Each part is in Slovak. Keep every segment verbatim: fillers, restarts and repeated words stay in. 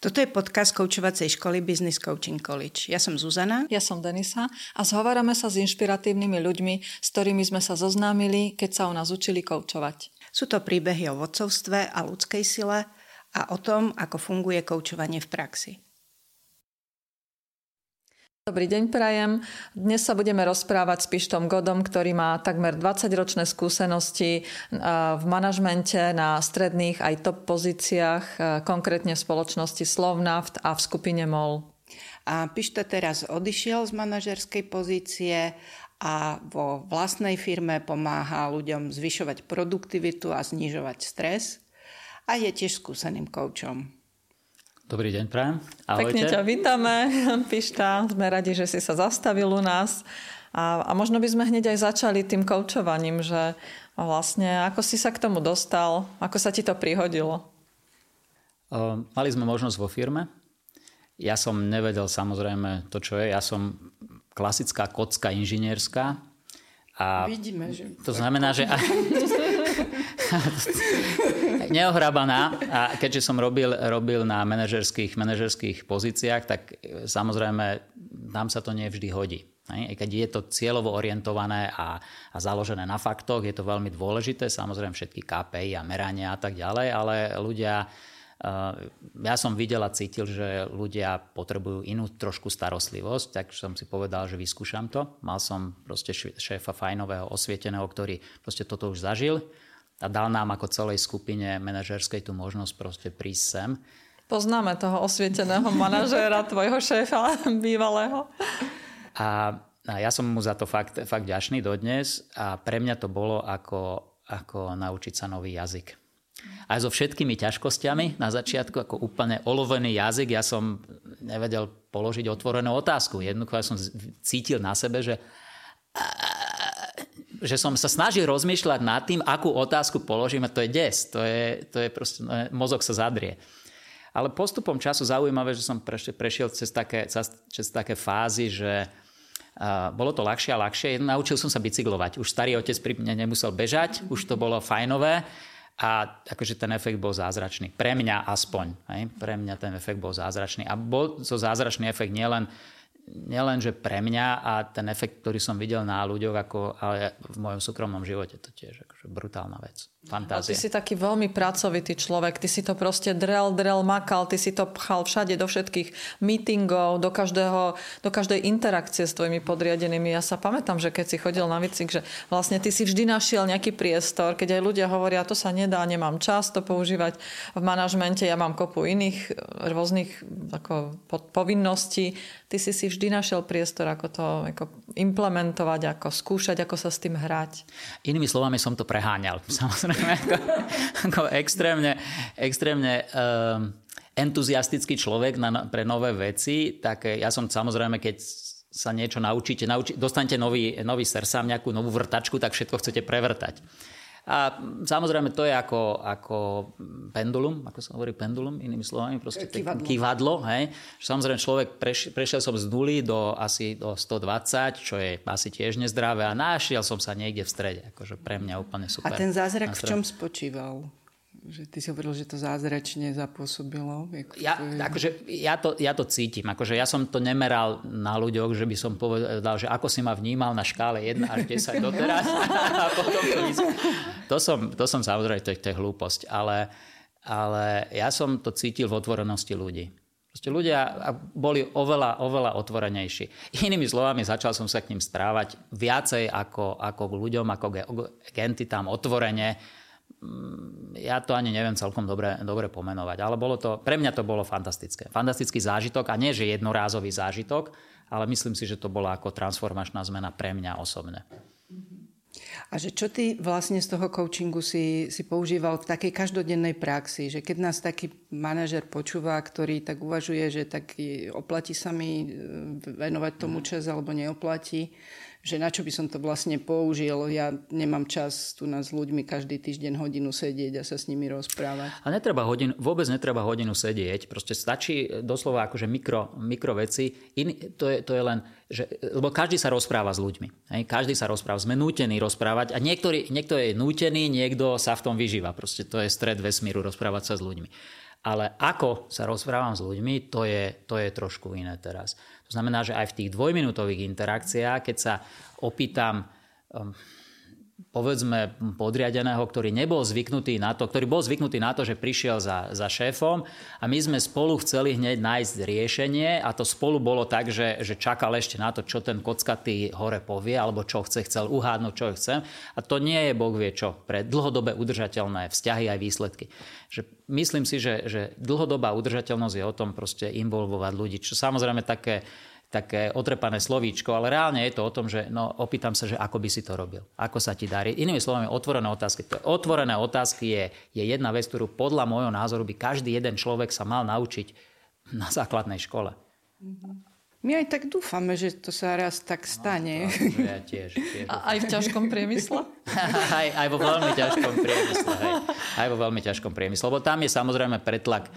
Toto je podcast koučovacej školy Business Coaching College. Ja som Zuzana. Ja som Denisa a zhovárame sa s inšpiratívnymi ľuďmi, s ktorými sme sa zoznámili, keď sa u nás učili koučovať. Sú to príbehy o vodcovstve a ľudskej sile a o tom, ako funguje koučovanie v praxi. Dobrý deň prajem. Dnes sa budeme rozprávať s Pištom Godom, ktorý má takmer dvadsaťročné skúsenosti v manažmente na stredných aj top pozíciách, konkrétne v spoločnosti Slovnaft a v skupine MOL. A Pišto teraz odišiel z manažerskej pozície a vo vlastnej firme pomáha ľuďom zvyšovať produktivitu a znižovať stres a je tiež skúseným koučom. Dobrý deň, prajem. Ahojte. Pekne ťa vítame, Pišta. Sme radi, že si sa zastavil u nás. A, a možno by sme hneď aj začali tým koučovaním, že vlastne ako si sa k tomu dostal, ako sa ti to prihodilo? O, mali sme možnosť vo firme. Ja som nevedel samozrejme to, čo je. Ja som klasická kocka inžinierská. A vidíme, že... To znamená, že... neohrabaná. A keďže som robil, robil na manažerských, manažerských pozíciách, tak samozrejme nám sa to nevždy hodí. Aj keď je to cieľovo orientované a, a založené na faktoch, je to veľmi dôležité, samozrejme všetky ká pé í a merania a tak ďalej, ale ľudia, ja som videl a cítil, že ľudia potrebujú inú trošku starostlivosť, tak som si povedal, že vyskúšam to. Mal som proste šéfa fajnového, osvieteného, ktorý proste toto už zažil. A dal nám ako celej skupine manažerskej tú možnosť proste prísť sem. Poznáme toho osvieteného manažéra, tvojho šéfa bývalého. A, a ja som mu za to fakt, fakt vďačný dodnes a pre mňa to bolo ako, ako naučiť sa nový jazyk. Aj so všetkými ťažkosťami na začiatku, ako úplne olovený jazyk, ja som nevedel položiť otvorenú otázku. Jednoducho ja som cítil na sebe, že že som sa snažil rozmýšľať nad tým, akú otázku položíme, to je des, to je, to je proste, mozog sa zadrie. Ale postupom času zaujímavé, že som prešiel cez také, cez také fázy, že uh, bolo to ľahšie a ľahšie. Naučil som sa bicyklovať. Už starý otec pri mne nemusel bežať, už to bolo fajnové a akože ten efekt bol zázračný. Pre mňa aspoň. Hej? Pre mňa ten efekt bol zázračný. A bol to zázračný efekt nielen nielen, že pre mňa a ten efekt, ktorý som videl na ľuďoch, ako, ale v mojom súkromnom živote, to tiež akože brutálna vec. Fantázia. Ty si taký veľmi pracovitý človek, ty si to proste drel, drel, makal, ty si to pchal všade do všetkých meetingov, do, každého, do každej interakcie s tvojimi podriadenými. Ja sa pamätám, že keď si chodil na výcvik, že vlastne ty si vždy našiel nejaký priestor, keď aj ľudia hovoria, to sa nedá, nemám čas to používať v manažmente, ja mám kopu iných rôznych ako povinností. Ty si si vždy našiel priestor, ako to ako implementovať, ako skúšať, ako sa s tým hrať. Inými slovami som to preháňal. Samozrejme, ako, ako extrémne, extrémne um, entuziastický človek na, pre nové veci, tak ja som samozrejme, keď sa niečo naučíte, nauči, dostanete nový, nový sersám, nejakú novú vrtačku, tak všetko chcete prevrtať. A samozrejme to je ako, ako pendulum, ako sa hovorí pendulum, inými slovami, proste kývadlo. kývadlo, hej. Samozrejme človek, preš, prešiel som z nuly do asi do stodvadsať, čo je asi tiež nezdravé a našiel som sa niekde v strede, akože pre mňa úplne super. A ten zázrak v čom spočíval? Že ty si hovoril, že to zázračne zapôsobilo? Ja, to je... akože, ja, to, ja to cítim. Akože ja som to nemeral na ľuďoch, že by som povedal, že ako si ma vnímal na škále jeden až desať doteraz. A potom to, to, som, to som samozrejme, to je, to je hlúposť. Ale, ale ja som to cítil v otvorenosti ľudí. Proste ľudia boli oveľa, oveľa otvorenejší. Inými slovami, začal som sa k ním správať viacej ako, ako k ľuďom, ako k entitám otvorene. Ja to ani neviem celkom dobre, dobre pomenovať, ale bolo to, pre mňa to bolo fantastické. Fantastický zážitok a nie, že jednorázový zážitok, ale myslím si, že to bola ako transformačná zmena pre mňa osobne. A že čo ty vlastne z toho coachingu si, si používal v takej každodennej praxi? Že keď nás taký manažer počúva, ktorý tak uvažuje, že tak oplatí sa mi venovať tomu čas alebo neoplatí, že na čo by som to vlastne použil. Ja nemám čas tu s ľuďmi každý týždeň hodinu sedieť a sa s nimi rozprávať. A netreba hodinu, vôbec netreba hodinu sedieť. Proste stačí doslova akože mikro, mikro veci. In, to, je, to je len, že, lebo každý sa rozpráva s ľuďmi. Hej? Každý sa rozpráva. Sme nútení rozprávať a niektorý, niekto je nútený, niekto sa v tom vyžíva. Proste to je stred vesmíru rozprávať sa s ľuďmi. Ale ako sa rozprávam s ľuďmi, to je, to je trošku iné teraz. To znamená, že aj v tých dvojminútových interakciách, keď sa opýtam um, povedzme podriadeného, ktorý nebol zvyknutý na to, ktorý bol zvyknutý na to, že prišiel za, za šéfom a my sme spolu chceli hneď nájsť riešenie a to spolu bolo tak, že, že čakal ešte na to, čo ten kockatý hore povie alebo čo chce, chcel uhádnuť, čo chcem. A to nie je Boh vie čo pre dlhodobé udržateľné vzťahy aj výsledky. Že myslím si, že, že dlhodobá udržateľnosť je o tom proste involvovať ľudí, čo samozrejme také také otrepané slovíčko, ale reálne je to o tom, že no, opýtam sa, že ako by si to robil, ako sa ti darí. Inými slovami, otvorené otázky. To otvorené otázky je, je jedna vec, ktorú podľa môjho názoru by každý jeden človek sa mal naučiť na základnej škole. My aj tak dúfame, že to sa raz tak stane. No, ja tiež, tiež. A aj v ťažkom priemysle? aj, aj vo veľmi ťažkom priemysle. Hej. Aj vo veľmi ťažkom priemysle. Lebo tam je samozrejme pretlak.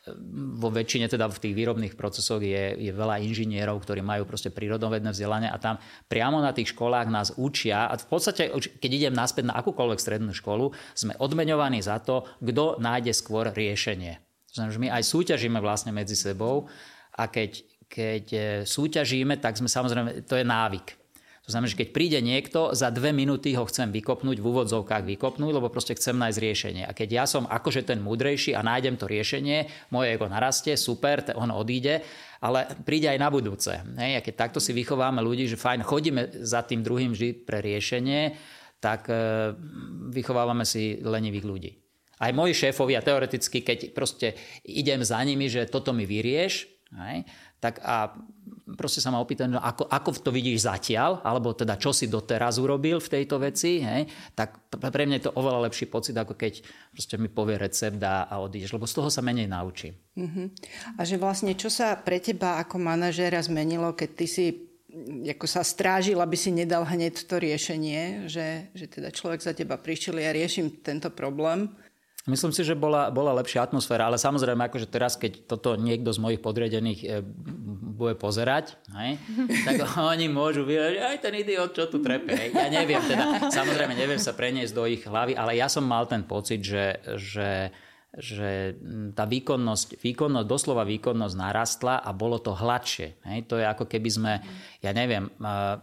Vo väčšine teda v tých výrobných procesoch je, je veľa inžinierov, ktorí majú proste prírodovedné vzdelanie a tam priamo na tých školách nás učia a v podstate, keď idem naspäť na akúkoľvek strednú školu, sme odmeňovaní za to, kto nájde skôr riešenie. To znamená, že my aj súťažíme vlastne medzi sebou a keď, keď súťažíme, tak sme samozrejme, to je návyk. To znamená, že keď príde niekto, za dve minúty ho chcem vykopnúť, v úvodzovkách vykopnúť, lebo proste chcem nájsť riešenie. A keď ja som akože ten múdrejší a nájdem to riešenie, moje ego narastie, super, on odíde, ale príde aj na budúce. Hej? A keď takto si vychováme ľudí, že fajn, chodíme za tým druhým vždy pre riešenie, tak e, vychovávame si lenivých ľudí. Aj moji šéfovia teoreticky, keď proste idem za nimi, že toto mi vyrieš, hej, tak a proste sa ma opýtam, no ako, ako to vidíš zatiaľ, alebo teda čo si doteraz urobil v tejto veci, hej, tak pre mňa je to oveľa lepší pocit, ako keď proste mi povie recept a, a odídeš, lebo z toho sa menej naučím. Uh-huh. A že vlastne, čo sa pre teba ako manažéra zmenilo, keď ty si ako sa strážil, aby si nedal hneď to riešenie, že, že teda človek za teba prišiel, ja riešim tento problém. Myslím si, že bola, bola lepšia atmosféra, ale samozrejme, akože teraz, keď toto niekto z mojich podriadených e, bude pozerať, hej, tak oni môžu vyjať, aj ten idiot, čo tu trepe. Hej. Ja neviem, teda, samozrejme, neviem sa preniesť do ich hlavy, ale ja som mal ten pocit, že, že, že tá výkonnosť, výkonnosť, doslova výkonnosť narastla a bolo to hladšie. Hej. To je ako keby sme, ja neviem... Uh,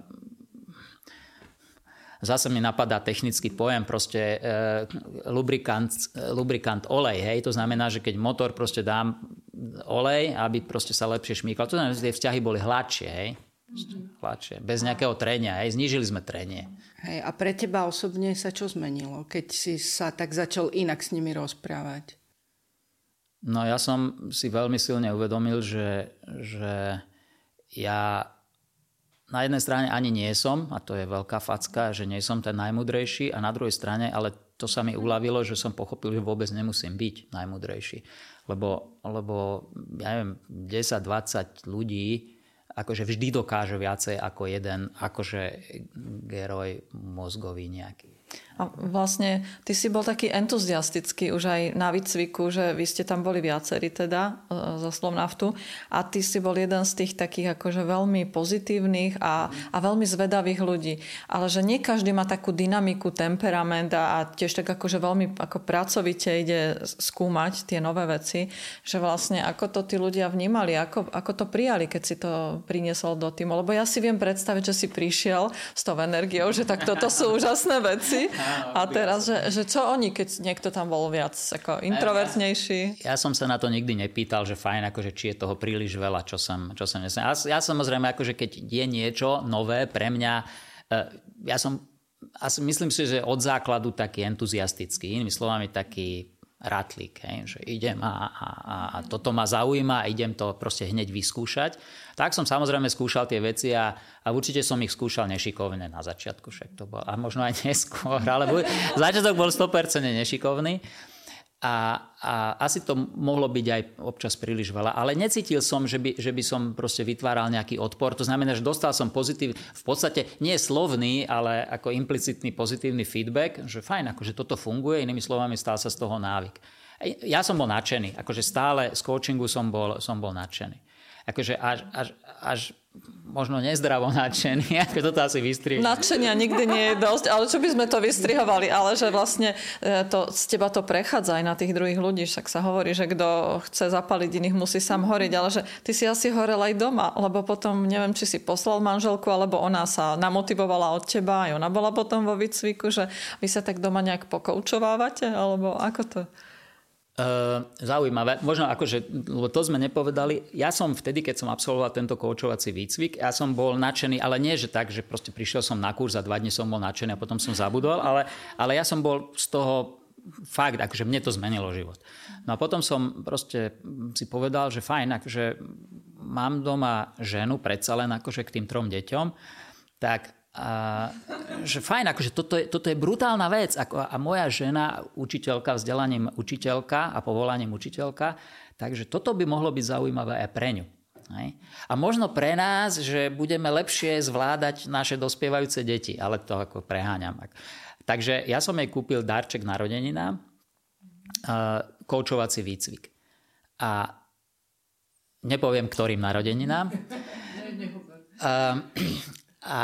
Zase mi napadá technický pojem, proste e, lubrikant, lubrikant olej, hej, to znamená, že keď motor proste dám olej, aby proste sa lepšie šmýkal, to znamená, že tie vzťahy boli hladšie, hej, hladšie, bez nejakého trenia, hej, znížili sme trenie. Hej, a pre teba osobne sa čo zmenilo, keď si sa tak začal inak s nimi rozprávať? No ja som si veľmi silne uvedomil, že, že ja... Na jednej strane ani nie som, a to je veľká facka, že nie som ten najmudrejší, a na druhej strane, ale to sa mi uľavilo, že som pochopil, že vôbec nemusím byť najmudrejší. Lebo, lebo ja neviem, desať dvadsať ľudí akože vždy dokáže viacej ako jeden, akože geroj mozgový nejaký. A vlastne ty si bol taký entuziastický už aj na výcviku, že vy ste tam boli viacerí teda zo Slovnaftu a ty si bol jeden z tých takých akože veľmi pozitívnych a, a veľmi zvedavých ľudí. Ale že nie každý má takú dynamiku, temperament a, a tiež tak akože veľmi ako pracovite ide skúmať tie nové veci, že vlastne ako to tí ľudia vnímali, ako, ako to prijali, keď si to priniesol do týmu. Lebo ja si viem predstaviť, že si prišiel s tou energiou, že tak toto sú úžasné veci. A teraz, že, že čo oni, keď niekto tam bol viac ako introvertnejší? Ja, ja som sa na to nikdy nepýtal, že fajn, akože či je toho príliš veľa, čo som, čo som nesem. Ja, ja samozrejme, akože keď je niečo nové pre mňa, ja som, asi myslím si, že od základu taký entuziastický, inými slovami taký ratlík, hej, že idem a, a, a toto ma zaujíma a idem to proste hneď vyskúšať. Tak som samozrejme skúšal tie veci a, a určite som ich skúšal nešikovne na začiatku, však to bol, a možno aj neskôr, ale buď, začiatok bol sto percent nešikovný a, a asi to mohlo byť aj občas príliš veľa, ale necítil som, že by, že by som proste vytváral nejaký odpor. To znamená, že dostal som pozitív, v podstate nie slovný, ale ako implicitný pozitívny feedback, že fajn, akože toto funguje, inými slovami stal sa z toho návyk. Ja som bol nadšený, akože stále z coachingu som bol, som bol nadšený. Akože až, až, až možno nezdravo nadšený, ako toto asi vystrihnúť. Nadšenia nikdy nie je dosť, ale čo by sme to vystrihovali, ale že vlastne to, z teba to prechádza aj na tých druhých ľudí, však sa hovorí, že kto chce zapaliť iných, musí sám horiť, ale že ty si asi horel aj doma, lebo potom neviem, či si poslal manželku, alebo ona sa namotivovala od teba, aj ona bola potom vo výcviku, že vy sa tak doma nejak pokoučovávate, alebo ako to? Uh, zaujímavé. Možno akože, lebo to sme nepovedali. Ja som vtedy, keď som absolvoval tento koučovací výcvik, ja som bol nadšený, ale nie, že tak, že proste prišiel som na kurz a dva dni som bol nadšený a potom som zabudol, ale, ale ja som bol z toho fakt, akože mne to zmenilo život. No a potom som proste si povedal, že fajn, akože mám doma ženu, predsa len akože k tým trom deťom, tak a, že fajn, akože toto je, toto je brutálna vec. Ako, a moja žena, učiteľka, vzdelaním učiteľka a povolaním učiteľka, takže toto by mohlo byť zaujímavé aj pre ňu. Hej? A možno pre nás, že budeme lepšie zvládať naše dospievajúce deti, ale to ako preháňam. Takže ja som jej kúpil darček narodeninám, koučovací výcvik. A nepoviem, ktorým narodeninám. A, a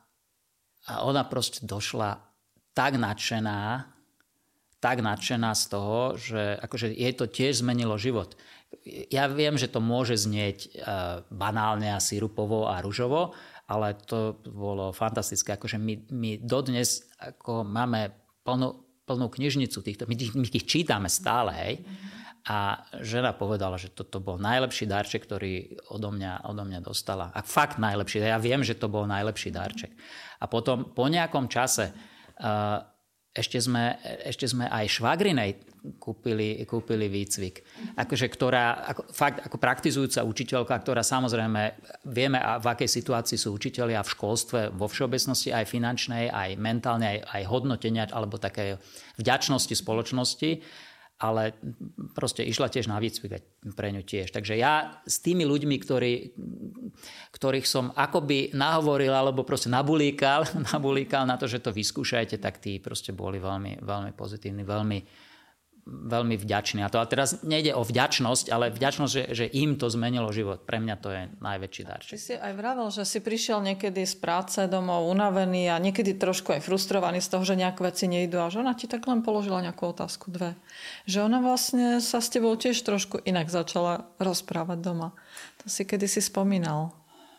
A ona proste došla tak nadšená, tak nadšená z toho, že akože jej to tiež zmenilo život. Ja viem, že to môže znieť banálne a sirupovo a ružovo, ale to bolo fantastické. Akože my, my dodnes ako máme plnú, plnú knižnicu týchto, my, my ich čítame stále, hej. A žena povedala, že toto bol najlepší darček, ktorý odo mňa, odo mňa dostala. A fakt najlepší. Ja viem, že to bol najlepší darček. A potom po nejakom čase uh, ešte, sme, ešte sme aj švagrinej kúpili, kúpili výcvik. Akože, ktorá, ako, fakt ako praktizujúca učiteľka, ktorá samozrejme vieme, v akej situácii sú učitelia v školstve vo všeobecnosti, aj finančnej, aj mentálnej, aj, aj hodnotenia, alebo také vďačnosti spoločnosti. Ale proste išla tiež na výcvik pre ňu tiež. Takže ja s tými ľuďmi, ktorí, ktorých som akoby nahovoril alebo proste nabulíkal, nabulíkal na to, že to vyskúšajte, tak tí proste boli veľmi, veľmi pozitívni, veľmi, veľmi vďační. A to a teraz nejde o vďačnosť, ale vďačnosť, že, že im to zmenilo život. Pre mňa to je najväčší darček. Ty si aj vravel, že si prišiel niekedy z práce domov unavený a niekedy trošku aj frustrovaný z toho, že nejaké veci nejdú a že ona ti tak len položila nejakú otázku, dve. Že ona vlastne sa s tebou tiež trošku inak začala rozprávať doma. To si kedysi spomínal.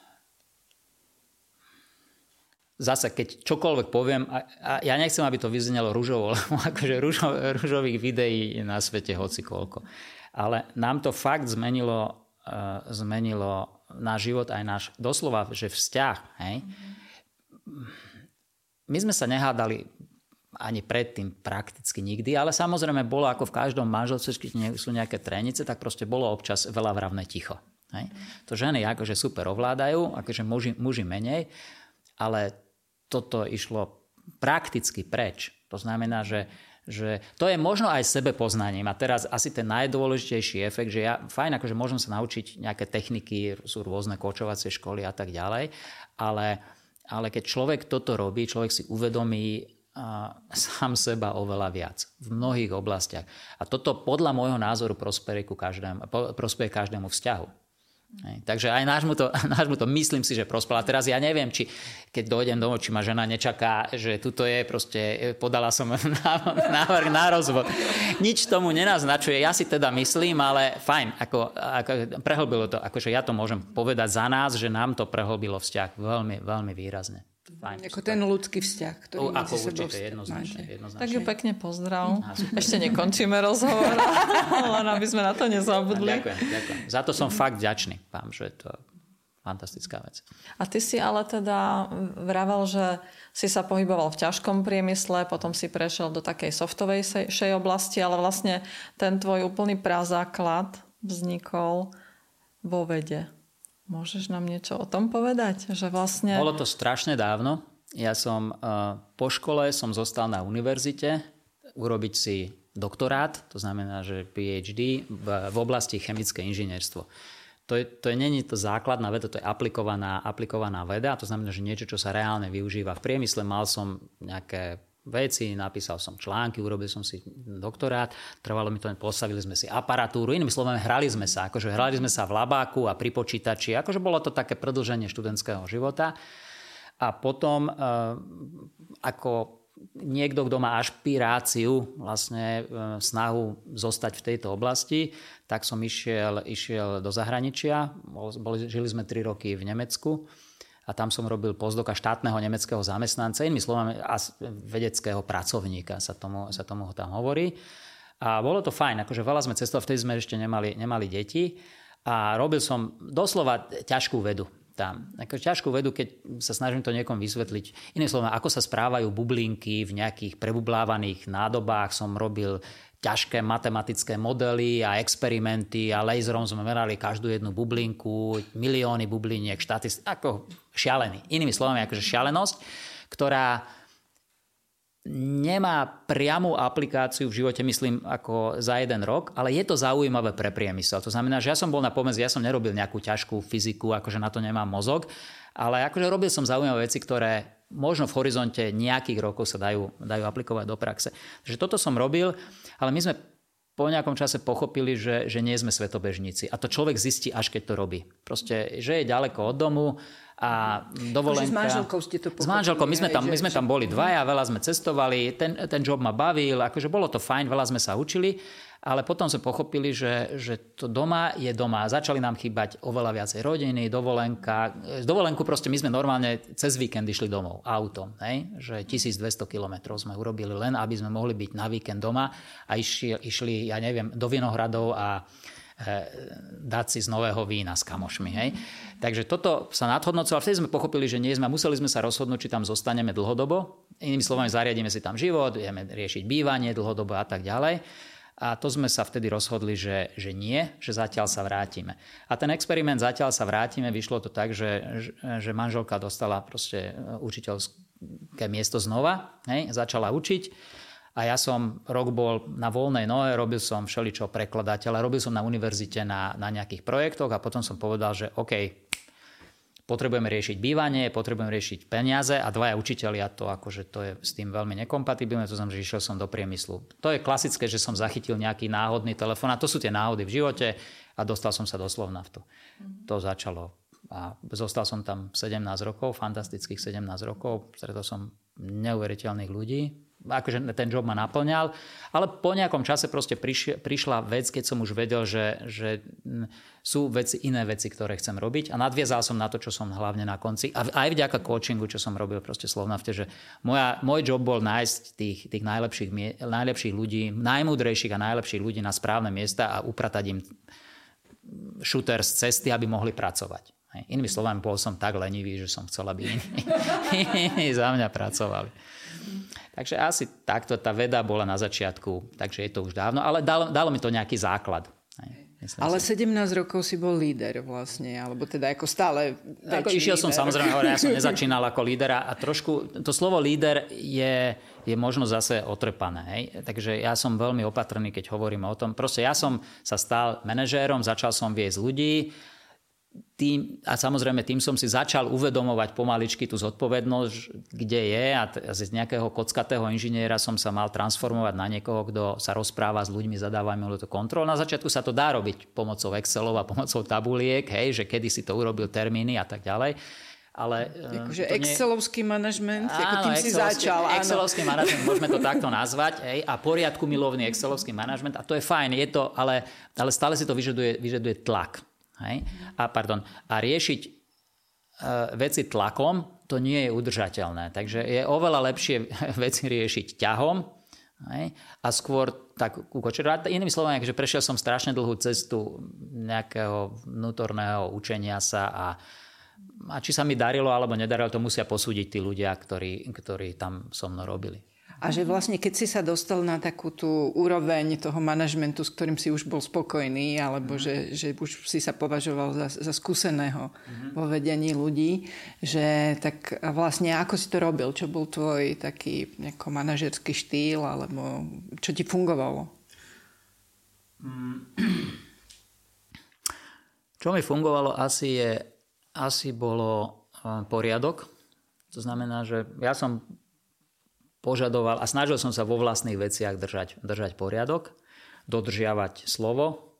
Zase, keď čokoľvek poviem, a, a ja nechcem, aby to vyznelo ružovo, lebo akože ružo, ružových videí je na svete hocikoľko. Ale nám to fakt zmenilo, uh, zmenilo náš život, aj náš, doslova, že vzťah. Hej? My sme sa nehádali ani predtým prakticky nikdy, ale samozrejme bolo ako v každom manželstve, keď sú nejaké trenice, tak proste bolo občas veľa vravné ticho. Hej? To ženy akože super ovládajú, akože muži, muži menej, ale toto išlo prakticky preč. To znamená, že, že to je možno aj sebepoznaním. A teraz asi ten najdôležitejší efekt, že ja, fajn, akože môžem sa naučiť nejaké techniky, sú rôzne koučovacie školy a tak ďalej, ale, ale keď človek toto robí, človek si uvedomí a, sám seba oveľa viac v mnohých oblastiach. A toto podľa môjho názoru prospeje každému, prospeje každému vzťahu. Hej. Takže aj nášmu to, nášmu to myslím si, že prospela. Teraz ja neviem, či keď dojdem domov, či ma žena nečaká, že tuto je proste, podala som návrh na rozvod. Nič tomu nenaznačuje. Ja si teda myslím, ale fajn, ako, ako prehlbilo to, akože ja to môžem povedať za nás, že nám to prehlbilo vzťah veľmi, veľmi výrazne. Fajn, ako ten ľudský vzťah, ktorý o, medzi sebou určite, jednoznačne, jednoznačne. Tak ju pekne pozdrav. Ešte nekončíme rozhovor, len aby sme na to nezabudli. Ďakujem, ďakujem. Za to som mm. fakt vďačný, pán, že je to fantastická vec. A ty si ale teda vravel, že si sa pohyboval v ťažkom priemysle, potom si prešiel do takej softovejšej oblasti, ale vlastne ten tvoj úplný prazáklad vznikol vo vede. Môžeš nám niečo o tom povedať? Že vlastne... Bolo to strašne dávno. Ja som uh, po škole som zostal na univerzite urobiť si doktorát, to znamená, že PhD v, v oblasti chemické inžinierstvo. To je, to je, není to základná veda, to je aplikovaná, aplikovaná veda, to znamená, že niečo, čo sa reálne využíva v priemysle. Mal som nejaké veci, napísal som články, urobil som si doktorát, trvalo mi to, postavili sme si aparatúru, inými slovami hrali sme sa, akože hrali sme sa v labáku a pri počítači, akože bolo to také predĺženie študentského života. A potom ako niekto, kto má ašpiráciu, vlastne snahu zostať v tejto oblasti, tak som išiel, išiel do zahraničia. Boli, žili sme tri roky v Nemecku a tam som robil postdoka štátneho nemeckého zamestnanca, inými slovami vedeckého pracovníka sa tomu, sa tomu tam hovorí. A bolo to fajn, akože veľa sme cestovali, vtedy sme ešte nemali, nemali deti a robil som doslova ťažkú vedu. Tam. Ako ťažkú vedu, keď sa snažím to niekom vysvetliť. Iné slovo, ako sa správajú bublinky v nejakých prebublávaných nádobách. Som robil ťažké matematické modely a experimenty a laserom sme merali každú jednu bublinku, milióny bubliniek, štatistik, ako šialený. Inými slovami, akože šialenosť, ktorá nemá priamu aplikáciu v živote, myslím, ako za jeden rok, ale je to zaujímavé pre priemysel. To znamená, že ja som bol na pomedzi, ja som nerobil nejakú ťažkú fyziku, akože na to nemám mozog, ale akože robil som zaujímavé veci, ktoré možno v horizonte nejakých rokov sa dajú, dajú aplikovať do praxe. Takže toto som robil, ale my sme po nejakom čase pochopili, že, že nie sme svetobežníci. A to človek zistí, až keď to robí. Proste, že je ďaleko od domu a dovolenka. S manželkou ste to pochopili. S manželkou, my sme tam, my sme tam boli dvaja, veľa sme cestovali, ten, ten job ma bavil, akože bolo to fajn, veľa sme sa učili, ale potom sme pochopili, že, že to doma je doma. Začali nám chýbať oveľa viacej rodiny, dovolenka. Z dovolenku proste my sme normálne cez víkend išli domov autom. Hej? Že tisícdvesto kilometrov sme urobili len, aby sme mohli byť na víkend doma a išli, išli ja neviem, do Vinohradov a dať si z nového vína s kamošmi. Hej? Takže toto sa nadhodnocovalo. Vtedy sme pochopili, že nie sme. Museli sme sa rozhodnúť, či tam zostaneme dlhodobo. Inými slovami, zariadíme si tam život, ideme riešiť bývanie dlhodobo a tak ďalej. A to sme sa vtedy rozhodli, že, že nie, že zatiaľ sa vrátime. A ten experiment zatiaľ sa vrátime, vyšlo to tak, že, že manželka dostala proste učiteľské miesto znova, hej? Začala učiť. A ja som rok bol na voľnej nohe, robil som všeličo prekladateľa, robil som na univerzite na, na nejakých projektoch a potom som povedal, že OK, potrebujeme riešiť bývanie, potrebujeme riešiť peniaze a dvaja učitelia, to akože to je s tým veľmi nekompatibilné, to znamená, že išiel som do priemyslu. To je klasické, že som zachytil nejaký náhodný telefón a to sú tie náhody v živote a dostal som sa do Slovnaftu. Mm. To začalo a zostal som tam sedemnásť rokov, fantastických sedemnásť rokov, stretol som neuveriteľných ľudí. Akože ten job ma naplňal, ale po nejakom čase proste prišla, prišla vec, keď som už vedel, že, že sú veci, iné veci, ktoré chcem robiť a nadviazal som na to, čo som hlavne na konci a aj vďaka coachingu, čo som robil proste v Slovnafte, že moja, môj job bol nájsť tých, tých najlepších, najlepších ľudí, najmúdrejších a najlepších ľudí na správne miesta a upratať im šúter z cesty, aby mohli pracovať. Inými slovami, bol som tak lenivý, že som chcel, aby iní za mňa pracovali. Takže asi takto tá veda bola na začiatku, takže je to už dávno, ale dalo, dalo mi to nejaký základ. Myslím ale si. sedemnásť rokov si bol líder vlastne, alebo teda ako stále ako išiel líder. Som samozrejme, ja som nezačínal ako líder a trošku, to slovo líder je, je možno zase otrpané. Hej? Takže ja som veľmi opatrný, keď hovorím o tom. Proste ja som sa stal manažérom, začal som viesť ľudí, Tým, a samozrejme tým som si začal uvedomovať pomaličky tú zodpovednosť, kde je a z nejakého kockatého inžiniera som sa mal transformovať na niekoho, kto sa rozpráva s ľuďmi, zadáva im to kontrol. Na začiatku sa to dá robiť pomocou Excelov a pomocou tabuliek, hej, že kedy si to urobil termíny a tak ďalej. Ale akože excelovský manažment, ako tým si začal. Excelovský manažment, môžeme to takto nazvať, hej, a poriadku milovný excelovský manažment a to je fajn, je to, ale, ale stále si to vyžaduje, vyžaduje tlak. Hej? A, pardon, a riešiť e, veci tlakom, to nie je udržateľné. Takže je oveľa lepšie veci riešiť ťahom, hej? A skôr tak ukočerovať. Inými slovami, že prešiel som strašne dlhú cestu nejakého vnútorného učenia sa a, a či sa mi darilo alebo nedarilo, to musia posúdiť tí ľudia, ktorí, ktorí tam so mnou robili. A že vlastne, keď si sa dostal na takú tú úroveň toho manažmentu, s ktorým si už bol spokojný, alebo mm. že, že už si sa považoval za, za skúseného mm. vo vedení ľudí, že tak vlastne ako si to robil? Čo bol tvoj taký nejako manažerský štýl, alebo čo ti fungovalo? Čo mi fungovalo asi je, asi bolo poriadok. To znamená, že ja som požadoval a snažil som sa vo vlastných veciach držať, držať poriadok, dodržiavať slovo,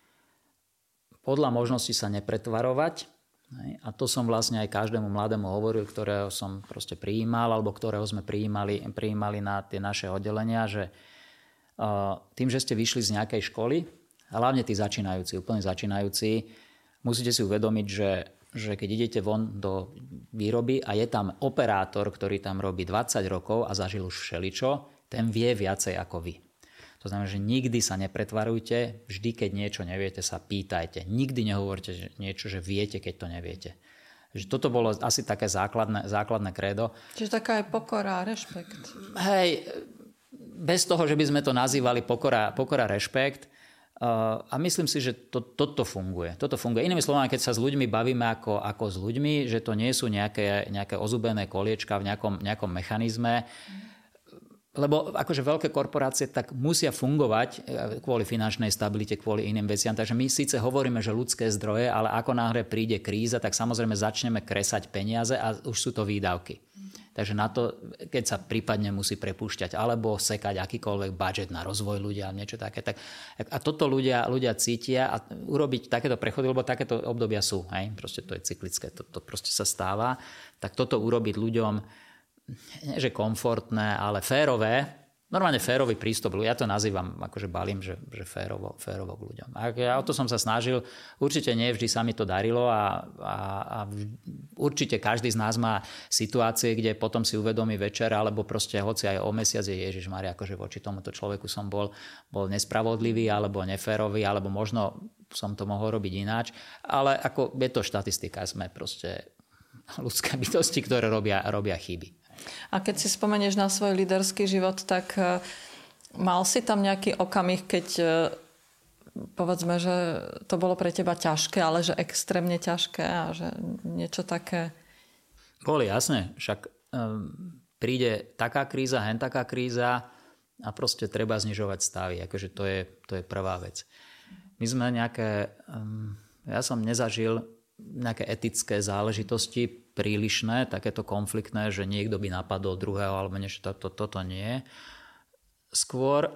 podľa možnosti sa nepretvarovať. A to som vlastne aj každému mladému hovoril, ktorého som proste prijímal alebo ktorého sme prijímali, prijímali na tie naše oddelenia, že tým, že ste vyšli z nejakej školy, a hlavne tí začínajúci, úplne začínajúci, musíte si uvedomiť, že, že keď idete von do výroby a je tam operátor, ktorý tam robí dvadsať rokov a zažil už všeličo, ten vie viacej ako vy. To znamená, že nikdy sa nepretvarujte, vždy, keď niečo neviete, sa pýtajte. Nikdy nehovorte niečo, že viete, keď to neviete. Že toto bolo asi také základné, základné krédo. Čiže taká aj pokora a rešpekt. Hej, bez toho, že by sme to nazývali pokora, pokora rešpekt. Uh, a myslím si, že to, toto funguje. Toto funguje. Inými slovami, keď sa s ľuďmi bavíme ako, ako s ľuďmi, že to nie sú nejaké, nejaké ozubené koliečka v nejakom, nejakom mechanizme, lebo akože veľké korporácie tak musia fungovať kvôli finančnej stabilite, kvôli iným veciam. Takže my síce hovoríme, že ľudské zdroje, ale ako náhle príde kríza, tak samozrejme začneme kresať peniaze a už sú to výdavky. Takže na to, keď sa prípadne musí prepúšťať alebo sekať akýkoľvek budget na rozvoj ľudia alebo niečo také. Tak, a toto ľudia, ľudia cítia a urobiť takéto prechody, lebo takéto obdobia sú. Hej? Proste to je cyklické, to, to proste sa stáva. Tak toto urobiť ľuďom, nie že komfortné, ale férové, normálne férový prístup. Ja to nazývam, akože balím, že, že férovo, férovo k ľuďom. A ja o to som sa snažil. Určite nie vždy sa mi to darilo a, a, a určite každý z nás má situácie, kde potom si uvedomí večer, alebo proste hoci aj o mesiac je Ježišmária, akože voči tomuto človeku som bol, bol nespravodlivý, alebo neférový, alebo možno som to mohol robiť ináč. Ale ako je to štatistika, sme proste ľudské bytosti, ktoré robia, robia chyby. A keď si spomenieš na svoj líderský život, tak uh, mal si tam nejaký okamih, keď uh, povedzme, že to bolo pre teba ťažké, ale že extrémne ťažké a že niečo také... Boli, jasne. Však um, príde taká kríza, hen taká kríza a proste treba znižovať stavy. Akože to je, to je prvá vec. My sme nejaké... Um, ja som nezažil nejaké etické záležitosti prílišné, takéto konfliktné, že niekto by napadol druhého alebo niečo, toto, toto nie. Skôr,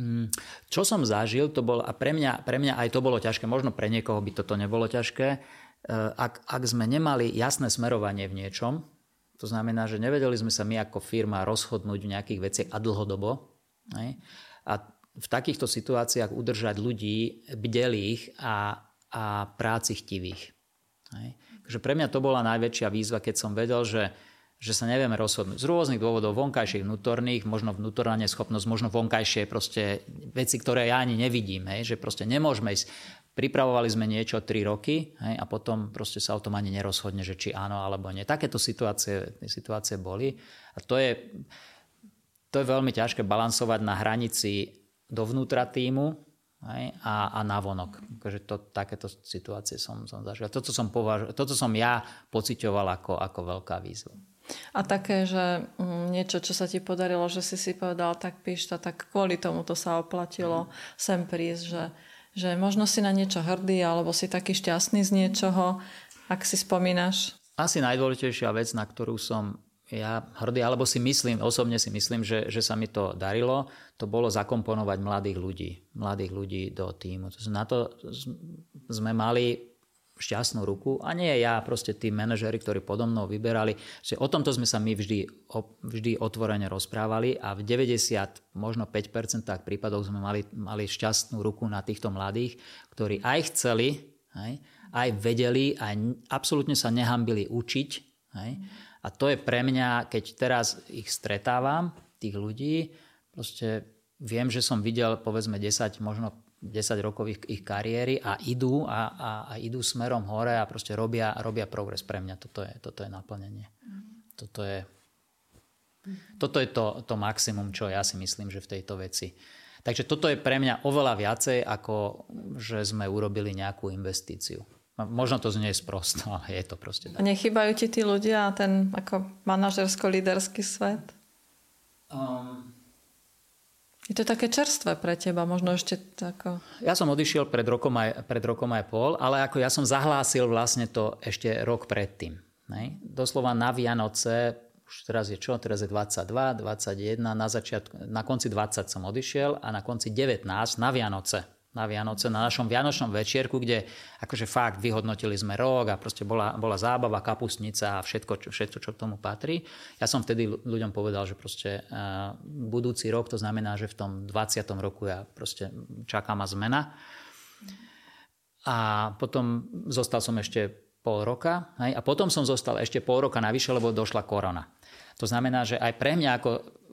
čo som zažil, to bolo, a pre mňa, pre mňa aj to bolo ťažké, možno pre niekoho by toto nebolo ťažké, ak, ak sme nemali jasné smerovanie v niečom, to znamená, že nevedeli sme sa my ako firma rozhodnúť v nejakých veciach a dlhodobo. Ne? A v takýchto situáciách udržať ľudí bdelých a, a práci chtivých. Hej. Takže pre mňa to bola najväčšia výzva, keď som vedel, že, že sa nevieme rozhodnúť. Z rôznych dôvodov, vonkajších, vnútorných, možno vnútorná neschopnosť, možno vonkajšie proste veci, ktoré ja ani nevidím. Hej, že proste nemôžeme ísť. Pripravovali sme niečo tri roky, hej, a potom proste sa o tom ani nerozhodne, že či áno alebo nie. Takéto situácie, situácie boli. A to je, to je veľmi ťažké balansovať na hranici dovnútra tímu, hej, a, a navonok. Takže to, takéto situácie som, som zažil. Toto som, považ- toto som ja pociťoval ako, ako veľká výzva. A také, že mm, niečo, čo sa ti podarilo, že si si povedal, tak píš to, tak kvôli tomu to sa oplatilo mm. sem prísť, že, že možno si na niečo hrdý, alebo si taký šťastný z niečoho, ak si spomínaš. Asi najdôležitejšia vec, na ktorú som ja hrdý, alebo si myslím, osobne si myslím, že, že sa mi to darilo, to bolo zakomponovať mladých ľudí, mladých ľudí do tímu. Na to sme mali šťastnú ruku a nie ja, proste tí manažeri, ktorí podo mnou vyberali. Že o tomto sme sa my vždy, vždy otvorene rozprávali a v deväťdesiat, možno päť percent prípadov sme mali, mali šťastnú ruku na týchto mladých, ktorí aj chceli, aj, aj vedeli, aj absolútne sa nehambili učiť. Aj. A to je pre mňa, keď teraz ich stretávam, tých ľudí, proste viem, že som videl povedzme desať, možno desať rokov ich, ich kariéry a idú a, a, a idú smerom hore a proste robia, robia progres. Pre mňa toto je, toto je naplnenie. Toto je, toto je to, to maximum, čo ja si myslím, že v tejto veci. Takže toto je pre mňa oveľa viacej, ako že sme urobili nejakú investíciu. Možno to znie sprosto, ale je to proste tak. Nechýbajú ti tí ľudia a ten ako manažersko-líderský svet? Um, je to také čerstvé pre teba, možno ešte tako... Ja som odišiel pred rokom aj, pred rokom aj pol, ale ako ja som zahlásil vlastne to ešte rok predtým. Ne? Doslova na Vianoce už teraz je čo? Teraz je dvadsaťdva, dvadsaťjeden, na začiatku, na konci dvadsať som odišiel a na konci devätnásť na Vianoce. Na Vianoce, na našom vianočnom večierku, kde akože fakt vyhodnotili sme rok a proste bola, bola zábava, kapustnica a všetko, čo, všetko, čo k tomu patrí. Ja som vtedy ľuďom povedal, že proste uh, budúci rok, to znamená, že v tom dvadsiatom roku ja proste čaká ma zmena. A potom zostal som ešte pol roka, hej, a potom som zostal ešte pol roka navyše, lebo došla korona. To znamená, že aj pre mňa ako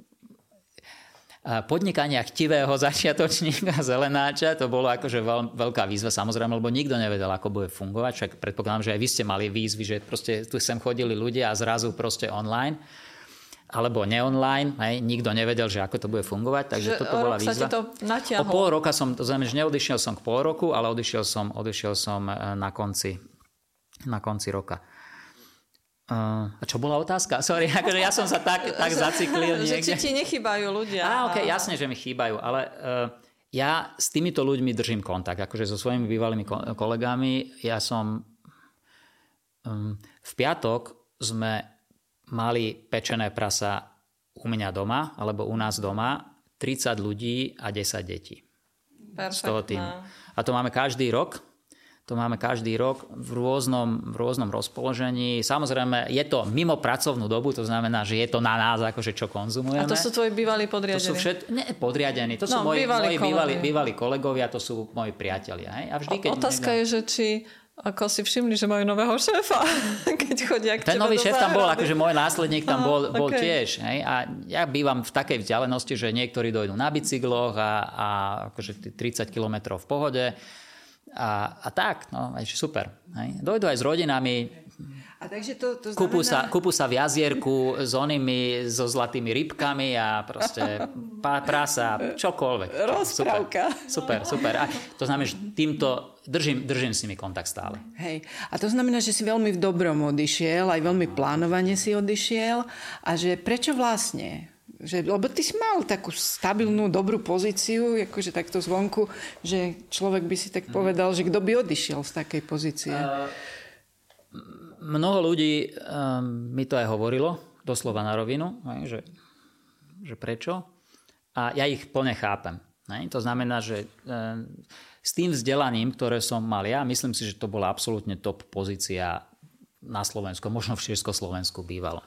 podnikania chtivého začiatočníka zelenáča to bolo akože veľ, veľká výzva, samozrejme, lebo nikto nevedel, ako bude fungovať. Však predpokladám, že aj vy ste mali výzvy, že proste tu sem chodili ľudia a zrazu proste online alebo neonline, hej, nikto nevedel, že ako to bude fungovať, takže že toto bola výzva. To natiahlo. O pol roka som, to znamená, že neodišiel som k pol roku, ale odišiel som, odišiel som na konci, na konci roka. Uh, a čo bola otázka? Sorry, akože ja som sa tak, tak zaciklil niekde. Že či ti nechýbajú ľudia. Á, ok, jasne, že mi chýbajú, ale uh, ja s týmito ľuďmi držím kontakt, akože so svojimi bývalými kolegami. Ja som um, v piatok sme mali pečené prasa u mňa doma, alebo u nás doma, tridsať ľudí a desať detí. Perfektné. Z toho týmu. A to máme každý rok. To máme každý rok v rôznom, v rôznom rozpoložení. Samozrejme, je to mimo pracovnú dobu, to znamená, že je to na nás, akože čo konzumujeme. A to sú tvoji bývalí podriadení? To sú všet... Ne, podriadení. To sú no, moji, bývalí, moji bývalí, bývalí kolegovia, to sú moji priatelia. Hej? A vždy, keď otázka niekto... je, že či ako si všimli, že majú nového šéfa, keď chodia k Ten nový šéf tam bol, akože môj následník tam bol, bol okay. tiež. Hej? A ja bývam v takej vzdialenosti, že niektorí dojdú na bicykloch a, a akože tridsať kilometrov v pohode. A, a tak, no, je super. Hej. Dojdu aj s rodinami, a takže to, to znamená... kúpu, sa, kúpu sa v jazierku s onými, so zlatými rybkami a proste prasa, čokoľvek. Rozprávka. Super, super, super. A to znamená, že týmto držím, držím s nimi kontakt stále. Hej. A to znamená, že si veľmi v dobrom odišiel, aj veľmi plánovane si odišiel a že prečo vlastne... Že, lebo ty si mal takú stabilnú, dobrú pozíciu, akože takto zvonku, že človek by si tak povedal, že kto by odišiel z takej pozície. Uh, mnoho ľudí um, mi to aj hovorilo, doslova na rovinu, že, že prečo. A ja ich plne chápem. Ne? To znamená, že um, s tým vzdelaním, ktoré som mal ja, myslím si, že to bola absolútne top pozícia na Slovensku, možno v Československu bývalo.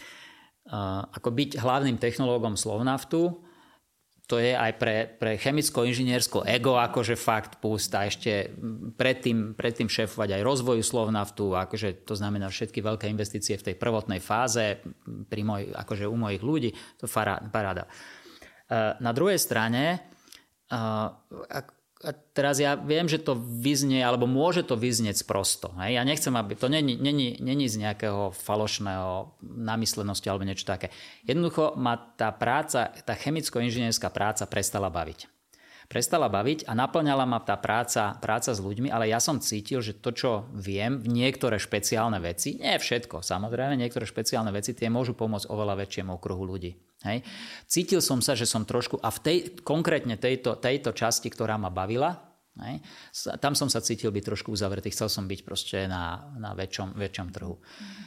Uh, ako byť hlavným technológom Slovnaftu, to je aj pre, pre chemicko-inžiniersko ego akože fakt pust a ešte predtým, predtým šéfovať aj rozvoju Slovnaftu, akože to znamená všetky veľké investície v tej prvotnej fáze pri moj, akože u mojich ľudí, to je paráda. Uh, na druhej strane uh, ak, a teraz ja viem, že to vyznie, alebo môže to vyznieť sprosto. Hej? Ja nechcem, aby to není, není, není z nejakého falošného namyslenosti alebo niečo také. Jednoducho ma tá práca, tá chemicko-inžinierská práca prestala baviť. Prestala baviť a naplňala ma tá práca, práca s ľuďmi, ale ja som cítil, že to, čo viem, niektoré špeciálne veci, nie všetko, samozrejme, niektoré špeciálne veci, tie môžu pomôcť oveľa väčšiemu okruhu ľudí. Hej. Cítil som sa, že som trošku, a v tej, konkrétne tejto, tejto časti, ktorá ma bavila, hej, tam som sa cítil byť trošku uzavretý, chcel som byť proste na, na väčšom, väčšom trhu.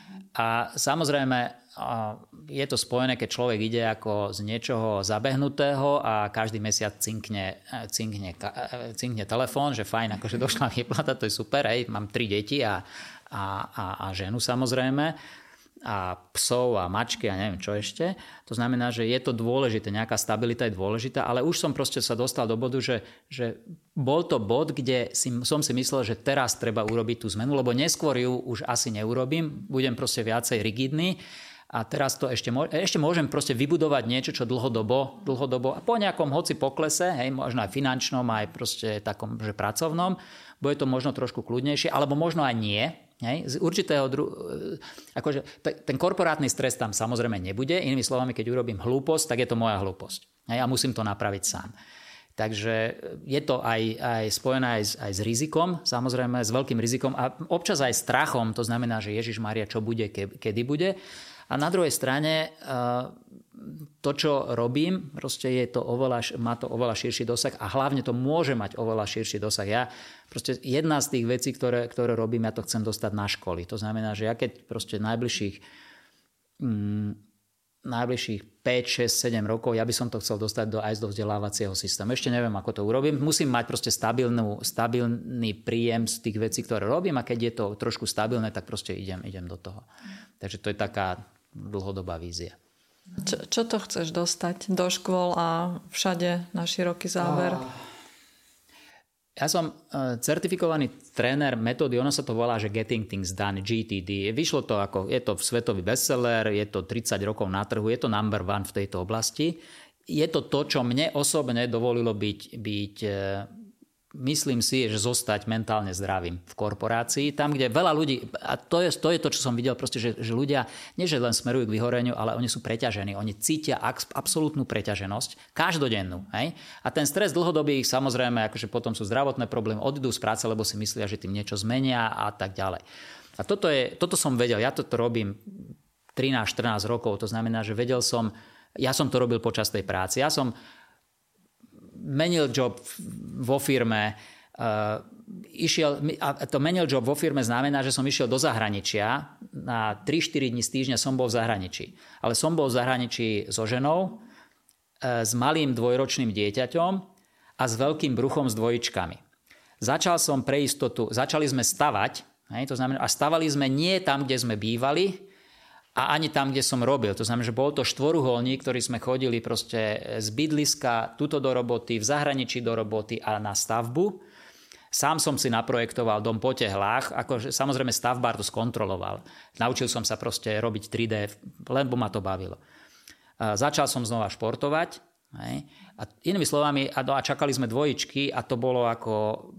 A samozrejme, je to spojené, keď človek ide ako z niečoho zabehnutého a každý mesiac cinkne, cinkne, cinkne telefón, že fajn, akože došla výplata, to je super, hej, mám tri deti a, a, a, a ženu samozrejme, a psov a mačky a neviem čo ešte. To znamená, že je to dôležité, nejaká stabilita je dôležitá, ale už som proste sa dostal do bodu, že, že bol to bod, kde si, som si myslel, že teraz treba urobiť tú zmenu, lebo neskôr ju už asi neurobím, budem proste viacej rigidný a teraz to ešte, ešte môžem proste vybudovať niečo, čo dlhodobo, dlhodobo a po nejakom hoci poklese, hej, možno aj finančnom, aj proste takom, že pracovnom, bude to možno trošku kľudnejšie, alebo možno aj nie. Hej, z určitého dru... akože ten korporátny stres tam samozrejme nebude. Inými slovami, keď urobím hlúposť, tak je to moja hlúposť. Hej, a musím to napraviť sám. Takže je to aj, aj spojené aj s, aj s rizikom, samozrejme s veľkým rizikom a občas aj strachom. To znamená, že Ježišmaria, čo bude, ke, kedy bude. A na druhej strane to, čo robím, proste je to oveľa, má to oveľa širší dosah a hlavne to môže mať oveľa širší dosah. Ja proste jedna z tých vecí, ktoré, ktoré robím, ja to chcem dostať na školy. To znamená, že ja keď proste najbližších mm, najbližších päť, šesť, sedem rokov ja by som to chcel dostať do, aj do vzdelávacieho systému. Ešte neviem, ako to urobím. Musím mať proste stabilnú, stabilný príjem z tých vecí, ktoré robím a keď je to trošku stabilné, tak proste idem, idem do toho. Takže to je taká dlhodobá vízia. Čo, čo to chceš dostať do škôl a všade na široký záber? Oh. Ja som certifikovaný tréner metódy, ono sa to volá, že Getting Things Done, G T D. Vyšlo to ako, je to svetový bestseller, je to tridsať rokov na trhu, je to number one v tejto oblasti. Je to to, čo mne osobne dovolilo byť, byť myslím si, že zostať mentálne zdravým v korporácii. Tam, kde veľa ľudí, a to je to, je to čo som videl, proste, že, že ľudia nie že len smerujú k vyhoreniu, ale oni sú preťažení. Oni cítia absolútnu preťaženosť, každodennú. Hej? A ten stres dlhodobý, samozrejme, akože potom sú zdravotné problémy, odídu z práce, lebo si myslia, že tým niečo zmenia a tak ďalej. A toto, je, toto som vedel, ja toto robím trinásť štrnásť rokov, to znamená, že vedel som, ja som to robil počas tej práce. Ja som menil job vo firme, uh, išiel, a to menil job vo firme znamená, že som išiel do zahraničia, na tri štyri dní z týždňa som bol v zahraničí. Ale som bol v zahraničí so ženou, uh, s malým dvojročným dieťaťom a s veľkým bruchom s dvojičkami. Začal som pre istotu, začali sme stavať, hej, to znamená, a stavali sme nie tam, kde sme bývali, a ani tam, kde som robil. To znamená, že bol to štvoruholník, ktorý sme chodili proste z bydliska tuto do roboty, v zahraničí do roboty a na stavbu. Sám som si naprojektoval dom po tehlách, akože samozrejme stavbár to skontroloval. Naučil som sa proste robiť tri dé, lebo ma to bavilo. A začal som znova športovať. Hej. A inými slovami, a, a čakali sme dvojičky a to bolo ako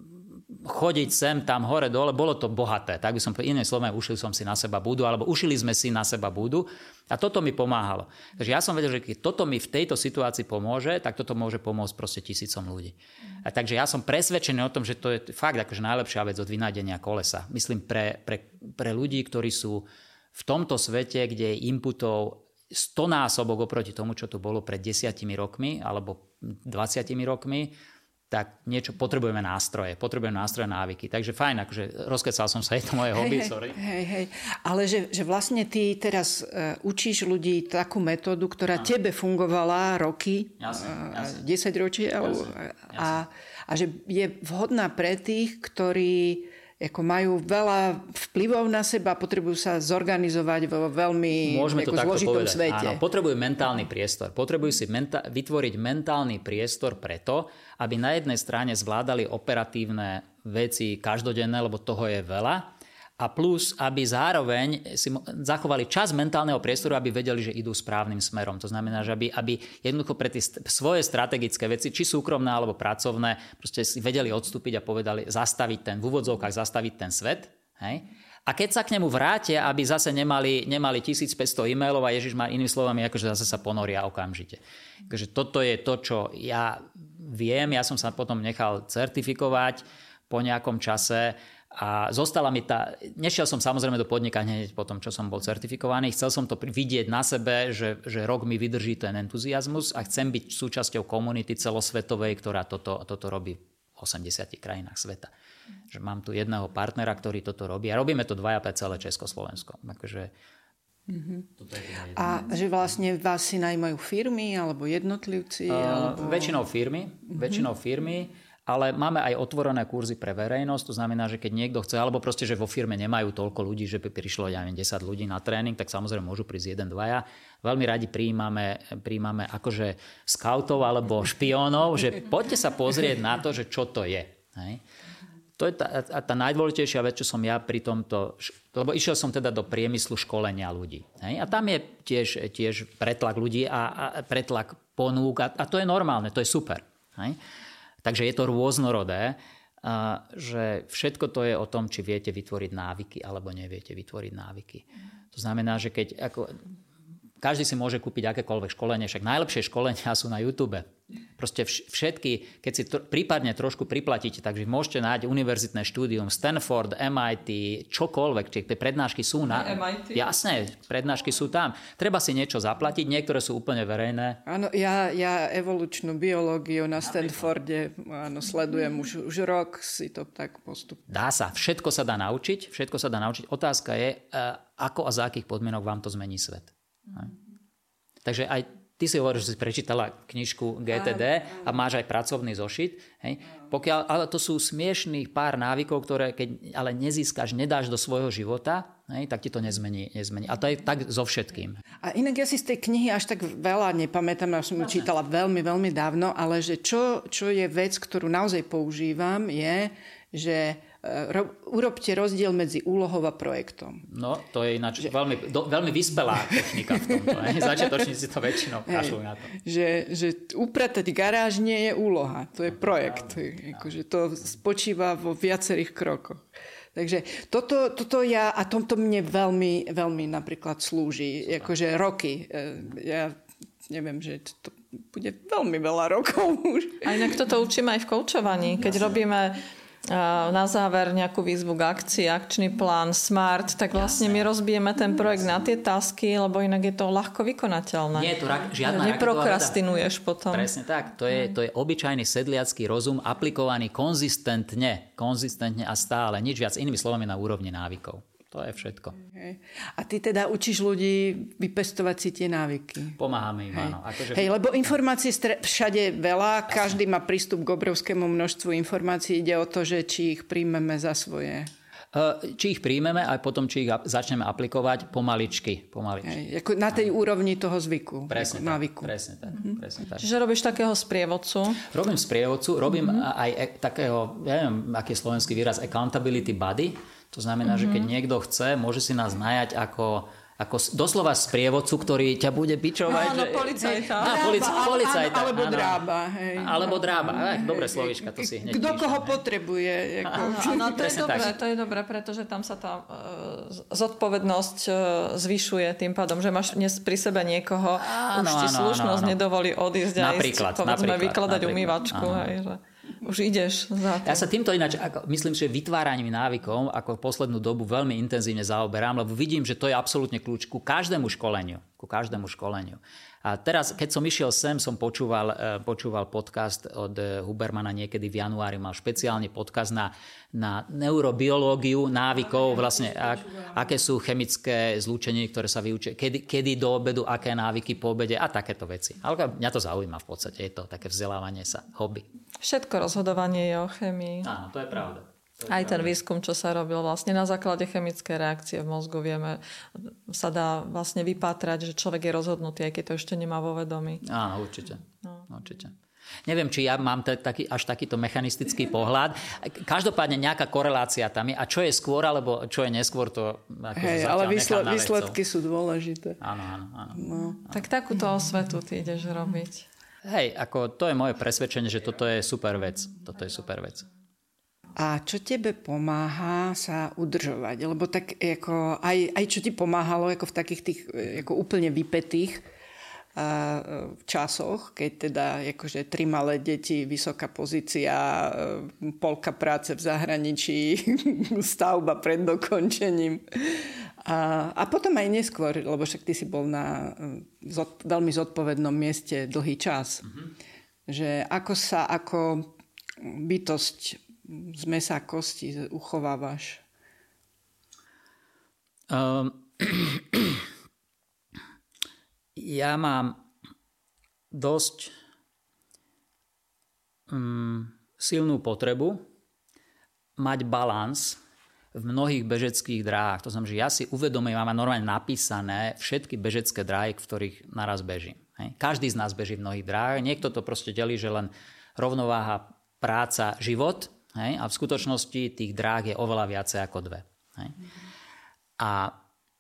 chodiť sem, tam, hore, dole, bolo to bohaté. Tak by som povedal, inými slovami, ušili som si na seba budu, alebo ušili sme si na seba budu a toto mi pomáhalo. Takže ja som vedel, že keď toto mi v tejto situácii pomôže, tak toto môže pomôcť proste tisícom ľudí. A takže ja som presvedčený o tom, že to je fakt akože najlepšia vec od vynájdenia kolesa. Myslím pre, pre, pre ľudí, ktorí sú v tomto svete, kde je inputov stonásobok oproti tomu, čo tu bolo pred desiatimi rokmi alebo dvadsiatimi rokmi, tak niečo potrebujeme nástroje, potrebujeme nástroje, návyky. Takže fajn, akože rozkecal som sa, je to moje hobby, hej, sorry. Hej, hej. Ale že, že vlastne ty teraz uh, učíš ľudí takú metódu, ktorá ano. Tebe fungovala roky, jasne, jasne. desať ročí, jasne, jasne. A, a že je vhodná pre tých, ktorí ako majú veľa vplyvov na seba, potrebujú sa zorganizovať vo veľmi ako zložitom svete. Áno, potrebujú mentálny priestor. Potrebujú si menta- vytvoriť mentálny priestor preto, aby na jednej strane zvládali operatívne veci každodenné, lebo toho je veľa, a plus, aby zároveň si zachovali čas mentálneho priestoru, aby vedeli, že idú správnym smerom. To znamená, že aby, aby jednoducho pre tie svoje strategické veci, či súkromné alebo pracovné, proste si vedeli odstúpiť a povedali, zastaviť ten, v úvodzovkách zastaviť ten svet. Hej? A keď sa k nemu vrátia, aby zase nemali, nemali tisícpäťsto e-mailov a Ježiš má inými slovami, akože zase sa ponoria okamžite. Takže toto je to, čo ja viem. Ja som sa potom nechal certifikovať po nejakom čase. A zostala mi tá, nešiel som samozrejme do podnikania hneď po tom, čo som bol certifikovaný. Chcel som to vidieť na sebe, že, že rok mi vydrží ten entuziasmus a chcem byť súčasťou komunity celosvetovej, ktorá toto, toto robí v osemdesiatich krajinách sveta. Že mám tu jedného partnera, ktorý toto robí a robíme to dvaja pre celé Československo. Takže mm-hmm. A že vlastne vás si najmajú firmy alebo jednotlivci? Uh, alebo... Väčšinou firmy. Mm-hmm. Väčšinou firmy. Ale máme aj otvorené kurzy pre verejnosť, to znamená, že keď niekto chce, alebo proste, že vo firme nemajú toľko ľudí, že by prišlo, ja neviem, desať ľudí na tréning, tak samozrejme môžu prísť jeden, dvaja. Veľmi radi prijímame, prijímame akože skautov alebo špiónov, že poďte sa pozrieť na to, že čo to je. Hej. To je tá, tá najdôležitejšia vec, čo som ja pri tomto, lebo išiel som teda do priemyslu školenia ľudí. Hej. A tam je tiež, tiež pretlak ľudí a, a pretlak ponúk a, a to je normálne, to je super. Hej. Takže je to rôznorodé, že všetko to je o tom, či viete vytvoriť návyky alebo neviete vytvoriť návyky. To znamená, že keď ako, každý si môže kúpiť akékoľvek školenie, však najlepšie školenia sú na YouTube. Proste všetky, keď si to, prípadne trošku priplatíte, takže môžete nájsť univerzitné štúdium, Stanford, em í té, čokoľvek, čiže tie prednášky sú na... em í té? Jasné, prednášky sú tam. Treba si niečo zaplatiť, niektoré sú úplne verejné. Áno, ja, ja evolučnú biológiu na Stanforde áno, sledujem už, už rok, si to tak postupne. Dá sa, všetko sa dá naučiť, všetko sa dá naučiť. Otázka je, ako a za akých podmienok vám to zmení svet. Takže aj ty si hovoríš, že si prečítala knižku gé té dé a máš aj pracovný zošit. Hej. Pokiaľ, ale to sú smiešných pár návykov, ktoré keď ale nezískaš, nedáš do svojho života, hej, tak ti to nezmení, nezmení. A to je tak so všetkým. A inak ja si z tej knihy až tak veľa nepamätám, ja som ju čítala veľmi, veľmi dávno, ale že čo, čo je vec, ktorú naozaj používam, je, že ro, urobte rozdiel medzi úlohou a projektom. No, to je ináč že... veľmi, do, veľmi vyspelá technika v tomto. Začiatočníci to väčšinou kašľú na to. Že, že upratať garáž nie je úloha, to je projekt. No, akože to spočíva vo viacerých krokoch. Takže toto, toto ja, a tomto mne veľmi, veľmi napríklad slúži, Super. akože roky. Ja neviem, že to bude veľmi veľa rokov už. A inak toto učíme aj v koučovaní. Keď robíme na záver nejakú výzvu k akcii, akčný plán, smart, tak vlastne my rozbijeme ten projekt na tie tasky, lebo inak je to ľahko vykonateľné. Nie je to rak, žiadna neprokrastinuješ potom. Presne tak. To je, to je obyčajný sedliacky rozum aplikovaný konzistentne, konzistentne a stále. Nič viac, inými slovami na úrovni návykov. To je všetko. Hej. A ty teda učíš ľudí vypestovať si tie návyky. Pomáhame im, Hej. áno. Akože... Hej, lebo informácie všade veľa, každý má prístup k obrovskému množstvu informácií. Ide o to, že či ich príjmeme za svoje. Či ich príjmeme a potom, či ich začneme aplikovať pomaličky. pomaličky. Hej, ako na tej úrovni toho zvyku. Presne tak, návyku. presne tak, mm-hmm. presne tak. Čiže robíš takého sprievodcu? Robím sprievodcu, robím mm-hmm. aj e- takého, ja neviem, aký je slovenský výraz, accountability buddy. To znamená, mm-hmm. že keď niekto chce, môže si nás najať ako, ako doslova sprievodcu, ktorý ťa bude bičovať. Áno, že... policajta. Á, polic, policajta. Alebo áno. drába. Hej. Alebo drába. Á, dobré slovíčka, to si hneď Kto píšem, koho hej. potrebuje. Ako... Áno, to je dobré, tak. to je dobré, pretože tam sa tá uh, zodpovednosť uh, zvyšuje tým pádom, že máš dnes pri sebe niekoho, áno, už ti áno, slušnosť áno, áno. nedovolí odísť a ísť, povedzme, vykladať umývačku. Hej, že... Už ideš za to. Ja sa týmto ináč, ako, myslím, že vytváraním návykov ako poslednú dobu veľmi intenzívne zaoberám, lebo vidím, že to je absolútne kľúč ku každému školeniu. Ku každému školeniu. A teraz, keď som išiel sem, som počúval, počúval podcast od Hubermana niekedy v januári, mal špeciálny podcast na, na neurobiológiu návykov, vlastne ak, aké sú chemické zlúčenie, ktoré sa vyučia, kedy, kedy do obedu, aké návyky po obede a takéto veci. Ale mňa to zaujíma v podstate, je to také vzdelávanie sa, hobby. Všetko rozhodovanie je o chémii. Áno, to je pravda. Aj ten výskum, čo sa robil vlastne na základe chemické reakcie v mozgu, vieme, sa dá vlastne vypátrať, že človek je rozhodnutý, aj keď to ešte nemá vo vedomí. Áno, určite. No. určite. Neviem, či ja mám t- taký, až takýto mechanistický pohľad. Každopádne nejaká korelácia tam je. A čo je skôr, alebo čo je neskôr, to ako Hej, ale výsled, výsledky sú dôležité. Áno, áno, áno. No. Tak takúto osvetu ty ideš robiť. Hej, ako to je moje presvedčenie, že toto je super vec. Toto je super vec. A čo tebe pomáha sa udržovať? Lebo tak ako aj, aj čo ti pomáhalo ako v takých tých ako úplne vypetých uh, časoch, keď teda akože tri malé deti, vysoká pozícia, uh, polka práce v zahraničí, stavba pred dokončením. A, a potom aj neskôr, lebo však ty si bol na uh, zod, veľmi zodpovednom mieste dlhý čas. Mm-hmm. Že ako sa ako bytosť z mäsa kosti uchovávaš? Um, ja mám dosť um, silnú potrebu mať balans v mnohých bežeckých dráhach. To znamená, že ja si uvedomujem, mám normálne napísané všetky bežecké dráhy, v ktorých naraz bežím. Hej. Každý z nás beží v mnohých dráhach. Niekto to proste delí, že len rovnováha práca, život. Hej? A v skutočnosti tých dráh je oveľa viacej ako dve. Hej? A,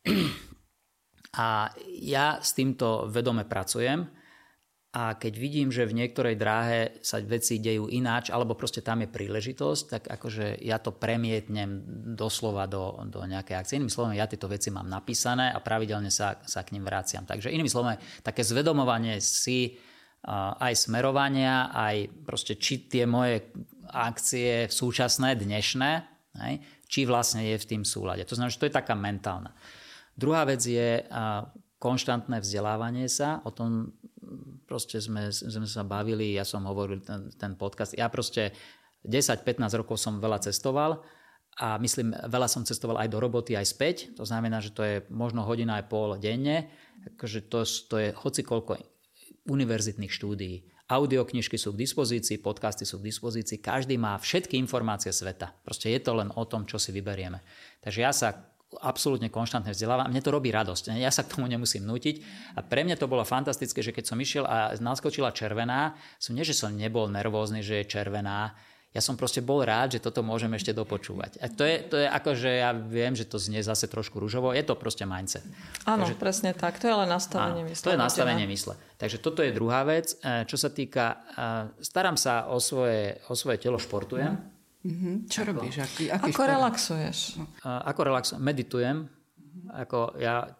a ja s týmto vedome pracujem a keď vidím, že v niektorej dráhe sa veci dejú ináč, alebo proste tam je príležitosť, tak akože ja to premietnem doslova do, do nejakej akcie. Inými slovami, ja tieto veci mám napísané a pravidelne sa, sa k nim vraciam. Takže inými slovami, také zvedomovanie si aj smerovania, aj proste či tie moje akcie súčasné, dnešné, hej, či vlastne je v tým súlade. To znamená, že to je taká mentálna. Druhá vec je konštantné vzdelávanie sa. O tom proste sme, sme sa bavili, ja som hovoril ten, ten podcast. Ja proste desať pätnásť rokov som veľa cestoval a myslím, veľa som cestoval aj do roboty, aj späť. To znamená, že to je možno hodina aj pol denne. Takže to, to je hocikoľko univerzitných štúdií. Audioknižky sú k dispozícii, podcasty sú k dispozícii. Každý má všetky informácie sveta. Proste je to len o tom, čo si vyberieme. Takže ja sa absolútne konštantne vzdelávam. Mne to robí radosť. Ja sa k tomu nemusím nútiť. A pre mňa to bolo fantastické, že keď som išiel a naskočila červená, som nie, že som nebol nervózny, že je červená. Ja som proste bol rád, že toto môžem ešte dopočúvať. A to je, to je ako, že ja viem, že to znie zase trošku ružovo. Je to proste mindset. Áno, Takže, presne tak. To je len nastavenie áno, mysle. To je nastavenie mysle. Takže toto je druhá vec. Čo sa týka, starám sa o svoje, o svoje telo, športujem. Mm-hmm. Čo ako? robíš? Aký, aký ako šport? Relaxuješ? Ako relaxujem? Meditujem. Ako ja...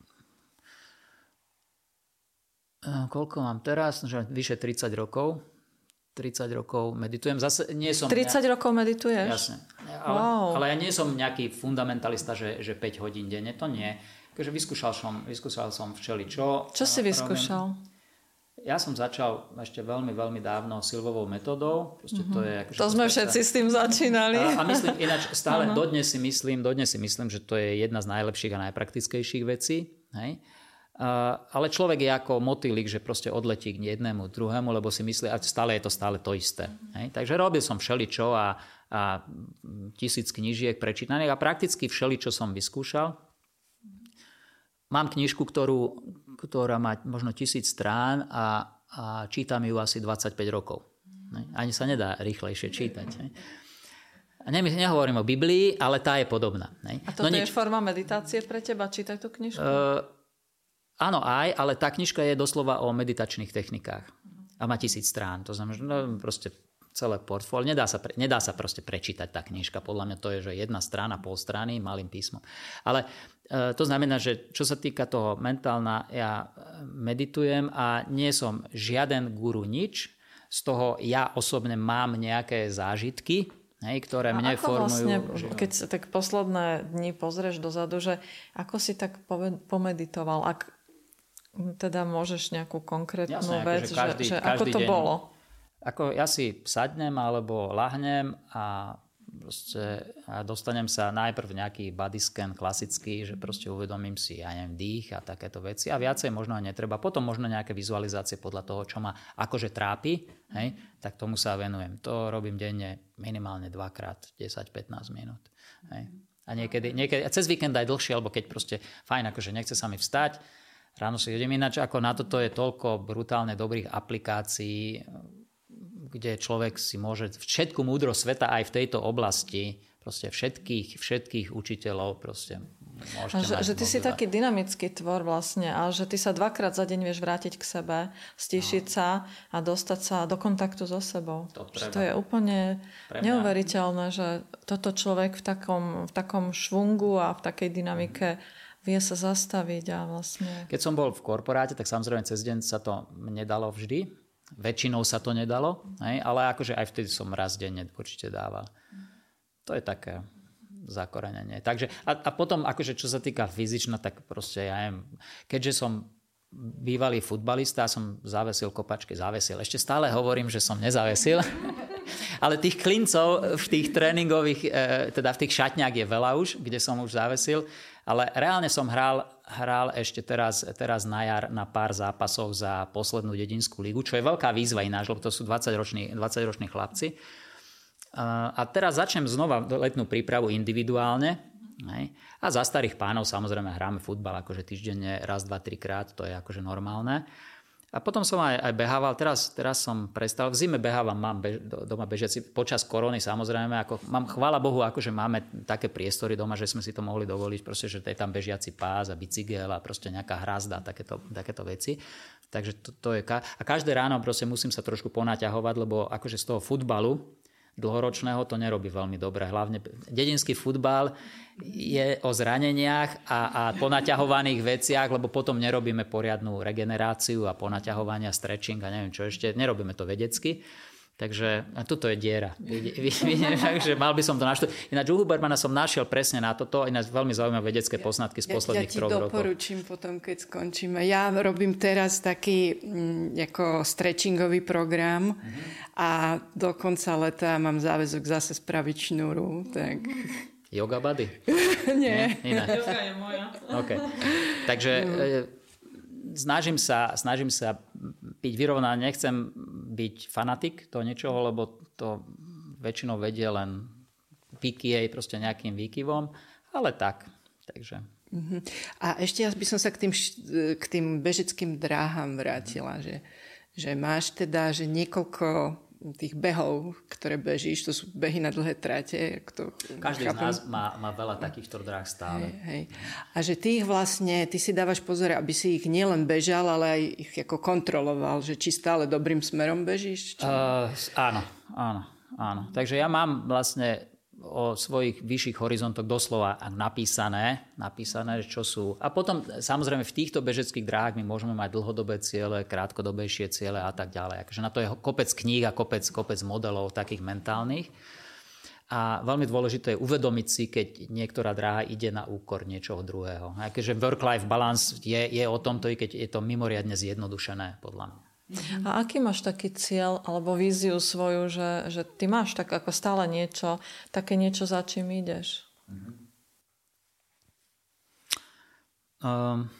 Koľko mám teraz? Vyše tridsať rokov. tridsať rokov meditujem. Zase nie som... tridsať nejak... rokov medituješ? Jasne. Ale, wow. ale ja nie som nejaký fundamentalista, že, že päť hodín denne. To nie. Takže vyskúšal som, vyskúšal som všeličo. Čo si vyskúšal? Robím. Ja som začal ešte veľmi, veľmi dávno silvovou metódou. Proste to je, akože to sme všetci s tým začínali. A, a myslím, ináč stále uh-huh. dodnes si myslím, dodnes si myslím, že to je jedna z najlepších a najpraktickejších vecí. Hej? Uh, ale človek je ako motýlik, že proste odletí k jednému, druhému, lebo si myslí, a stále je to stále to isté. Hej? Takže robil som všeličo a, a tisíc knížiek prečítaných a prakticky všeličo som vyskúšal. Mám knižku, ktorú, ktorá má možno tisíc strán a, a čítam ju asi dvadsaťpäť rokov. Hej? Ani sa nedá rýchlejšie čítať. Hej? A ne, nehovorím o Biblii, ale tá je podobná. Hej? A toto no, je nič... forma meditácie pre teba? Čítať tú knižku? Uh, Áno aj, ale tá knižka je doslova o meditačných technikách. A má tisíc strán. To znamená, že no, proste celé portfólio. Nedá sa, pre, nedá sa proste prečítať tá knižka. Podľa mňa to je, že jedna strana, pol strany, malým písmom. Ale e, to znamená, že čo sa týka toho mentálna, ja meditujem a nie som žiaden guru nič. Z toho ja osobne mám nejaké zážitky, hej, ktoré mne ako formujú. Vlastne, že... keď sa tak posledné dni pozrieš dozadu, že ako si tak pomeditoval, ak teda môžeš nejakú konkrétnu Jasne, vec, každý, že, že ako to deň, bolo? Ako ja si sadnem alebo lahnem a, proste, a dostanem sa najprv nejaký body scan klasický, že proste uvedomím si, ja neviem, dých a takéto veci a viacej možno aj netreba. Potom možno nejaké vizualizácie podľa toho, čo ma akože trápi, hej, tak tomu sa venujem. To robím denne minimálne dvakrát, desať pätnásť minút. Hej. A niekedy, niekedy, a cez víkend aj dlhšie, alebo keď proste fajn, akože nechce sa mi vstať, ráno si idem ináč, ako na toto je toľko brutálne dobrých aplikácií, kde človek si môže všetku múdrosť sveta aj v tejto oblasti, proste všetkých, všetkých učiteľov proste môžete že, mať. Že ty si taký dynamický tvor vlastne a že ty sa dvakrát za deň vieš vrátiť k sebe, stišiť no. sa a dostať sa do kontaktu so sebou. To, to je úplne neuveriteľné, že toto človek v takom, v takom švungu a v takej dynamike mm. vie sa zastaviť a vlastne... Keď som bol v korporáte, tak samozrejme cez deň sa to nedalo vždy. Väčšinou sa to nedalo, hej? Ale akože aj vtedy som raz denne určite dával. To je také zakorenenie. Takže, a, a potom, akože čo sa týka fyzična, tak proste ja neviem, keďže som bývalý futbalista, som zavesil kopačky, zavesil. Ešte stále hovorím, že som nezavesil. Ale tých klincov v tých tréningových, teda v tých šatniach je veľa už, kde som už zavesil. Ale reálne som hral, hral ešte teraz, teraz na jar na pár zápasov za poslednú dedinskú ligu, čo je veľká výzva ináč, lebo to sú dvadsaťroční, dvadsaťroční chlapci. A teraz začnem znova letnú prípravu individuálne. Hej. A za starých pánov samozrejme hráme futbal akože týždenne raz, dva, tri krát, to je akože normálne. A potom som aj, aj behával, teraz, teraz som prestal, v zime behávam, mám bež, doma bežiaci, počas korony samozrejme, ako, mám, chvála Bohu, akože máme také priestory doma, že sme si to mohli dovoliť, proste, že je tam bežiaci pás a bicykel a proste nejaká hrazda, takéto, takéto veci. Takže to, to je, a každé ráno proste musím sa trošku ponaťahovať, lebo akože z toho futbalu dlhoročného to nerobí veľmi dobre. Hlavne dedinský futbal je o zraneniach a, a ponaťahovaných veciach, lebo potom nerobíme poriadnu regeneráciu a ponaťahovania, stretching a neviem čo ešte. Nerobíme to vedecky. Takže toto je diera. Takže mal by som to naštudovať. Ináč u Hubermana som našiel presne na toto, ináč veľmi zaujímavé vedecké poznatky z posledných ja, ja troch rokov. Ja ti doporučím potom, keď skončíme. Ja robím teraz taký m, ako stretchingový program mm-hmm. a do konca leta mám záväzok zase spraviť šnúru. Tak... Yoga buddy? Nie. Nie? Yoga je moja. Okay. Takže... No. Snažím sa, snažím sa byť vyrovnaný, nechcem byť fanatik toho niečoho, lebo to väčšinou vedie len výkyjej, proste nejakým výkyvom, ale tak. Takže. Uh-huh. A ešte ja by som sa k tým, k tým bežeckým dráham vrátila, že, že máš teda že niekoľko tých behov, ktoré bežíš, to sú behy na dlhé trate. To Každý chápem. z nás má, má veľa takýchto dráh stále. Hej, hej. A že ty ich vlastne, ty si dávaš pozor, aby si ich nielen bežal, ale aj ich ako kontroloval, že či stále dobrým smerom bežíš? Či... Uh, áno, áno, áno. Takže ja mám vlastne o svojich vyšších horizontoch doslova napísané, napísané, čo sú. A potom samozrejme v týchto bežeckých dráhach my môžeme mať dlhodobé ciele, krátkodobejšie ciele a tak ďalej. Akože na to je kopec kníh a kopec, kopec modelov takých mentálnych. A veľmi dôležité je uvedomiť si, keď niektorá dráha ide na úkor niečoho druhého. Akože work-life balance je, je o tomto, i keď je to mimoriadne zjednodušené, podľa mňa. A aký máš taký cieľ alebo víziu svoju, že, že ty máš tak ako stále niečo, také niečo, za čím ideš? Um,